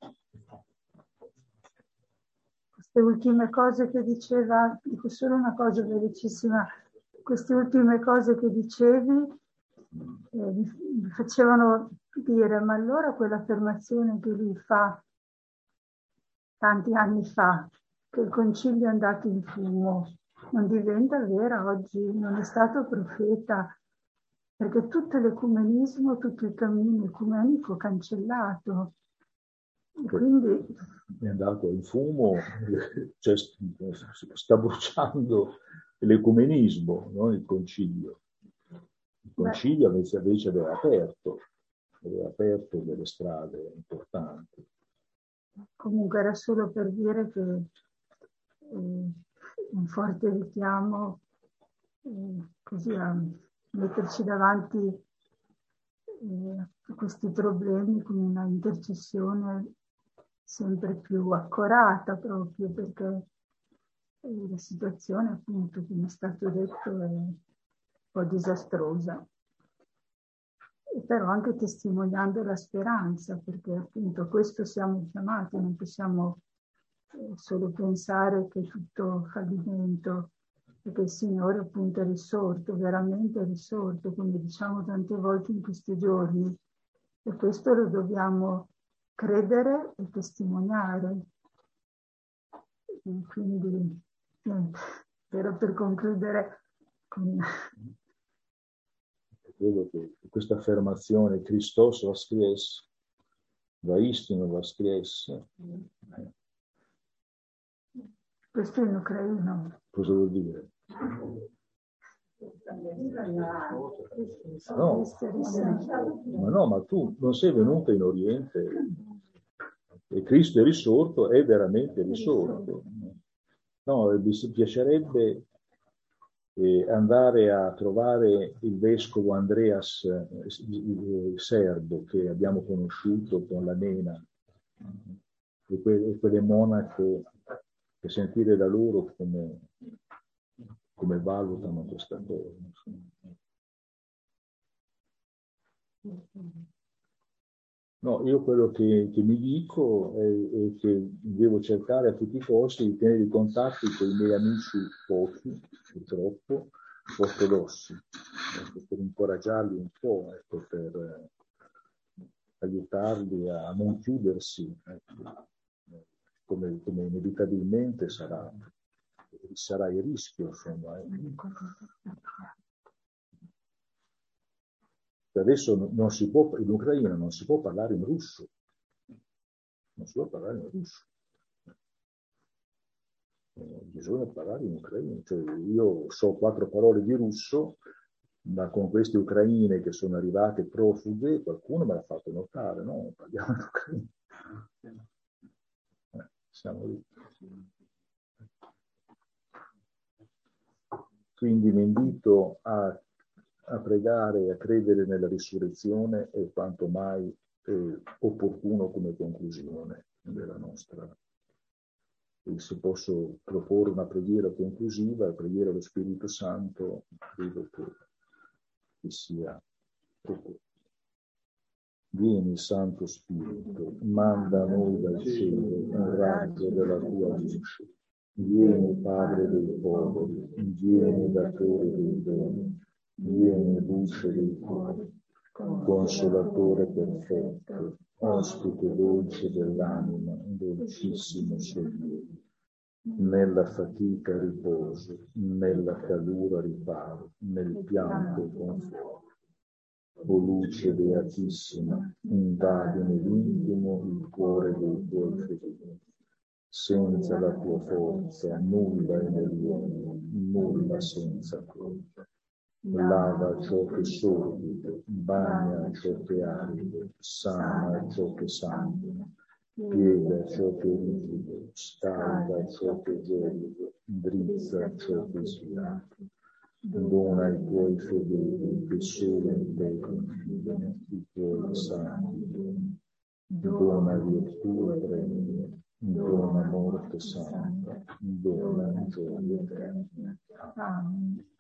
queste ultime cose che diceva, dico solo una cosa velocissima, queste ultime cose che dicevi eh, mi, mi facevano dire, ma allora quell'affermazione che lui fa tanti anni fa, che il concilio è andato in fumo, non diventa vera oggi, non è stato profeta, perché tutto l'ecumenismo, tutto il cammino ecumenico cancellato. E quindi è andato in fumo, cioè sta bruciando l'ecumenismo, no? Il concilio. Il concilio invece, invece aveva aperto, aveva aperto delle strade importanti. Comunque era solo per dire che eh, un forte richiamo eh, così a metterci davanti eh, a questi problemi con una intercessione sempre più accorata, proprio perché eh, la situazione, appunto, come è stato detto, è un po' disastrosa. E però anche testimoniando la speranza, perché appunto a questo siamo chiamati, non possiamo eh, solo pensare che è tutto fallimento, perché il Signore appunto è risorto, veramente è risorto, come diciamo tante volte in questi giorni, e questo lo dobbiamo credere e testimoniare. E quindi, niente, però per concludere con... Credo che questa affermazione Christos voskres, vaistinu voskres, questo è in ucraino. cosa vuol dire? No, ma no, ma tu non sei venuta in Oriente e Cristo è risorto, è veramente risorto. No, mi piacerebbe eh, andare a trovare il vescovo Andreas eh, Serbo, che abbiamo conosciuto con la Nena, e, que- e quelle monache, e sentire da loro come, come valutano questa cosa. No, io quello che, che mi dico è, è che devo cercare a tutti i costi di tenere i contatti con i miei amici pochi, purtroppo, ortodossi, ecco, per incoraggiarli un po', ecco, per eh, aiutarli a non chiudersi, ecco, come, come inevitabilmente sarà, sarà il rischio, insomma. Ecco. Adesso non si può, in Ucraina non si può parlare in russo, non si può parlare in russo, eh, bisogna parlare in ucraino. Cioè, io so quattro parole di russo, ma con queste ucraine che sono arrivate profughe, qualcuno me l'ha fatto notare, no? Parliamo in ucraino. Eh, siamo lì. Quindi vi invito a a pregare e a credere nella risurrezione è quanto mai eh, opportuno come conclusione della nostra. E se posso proporre una preghiera conclusiva, la preghiera dello Spirito Santo, credo che, che sia opportuno. Vieni, Santo Spirito, manda a noi dal cielo un raggio della tua luce. Vieni, Padre dei poveri, vieni, datore dei doni. Vieni, luce dei cuori, consolatore perfetto, ospite dolce dell'anima, dolcissimo sollievo. Nella fatica riposo, nella calura riparo, nel pianto conforto. O luce beatissima, invadi nell'intimo il cuore dei tuoi fedeli. Senza la tua forza nulla è nell'uomo, nulla senza colpa. Lava ciò che sorbido, bagna ciò che aride, sana ciò che sanguina, piega ciò che rigido, scalda ciò che gelido, drizza ciò che sviato. Dona ai tuoi fedeli che solo in te confidano i tuoi santi doni. Dona virtù e premio, dona morte santa, dona gioia eterna. Amen.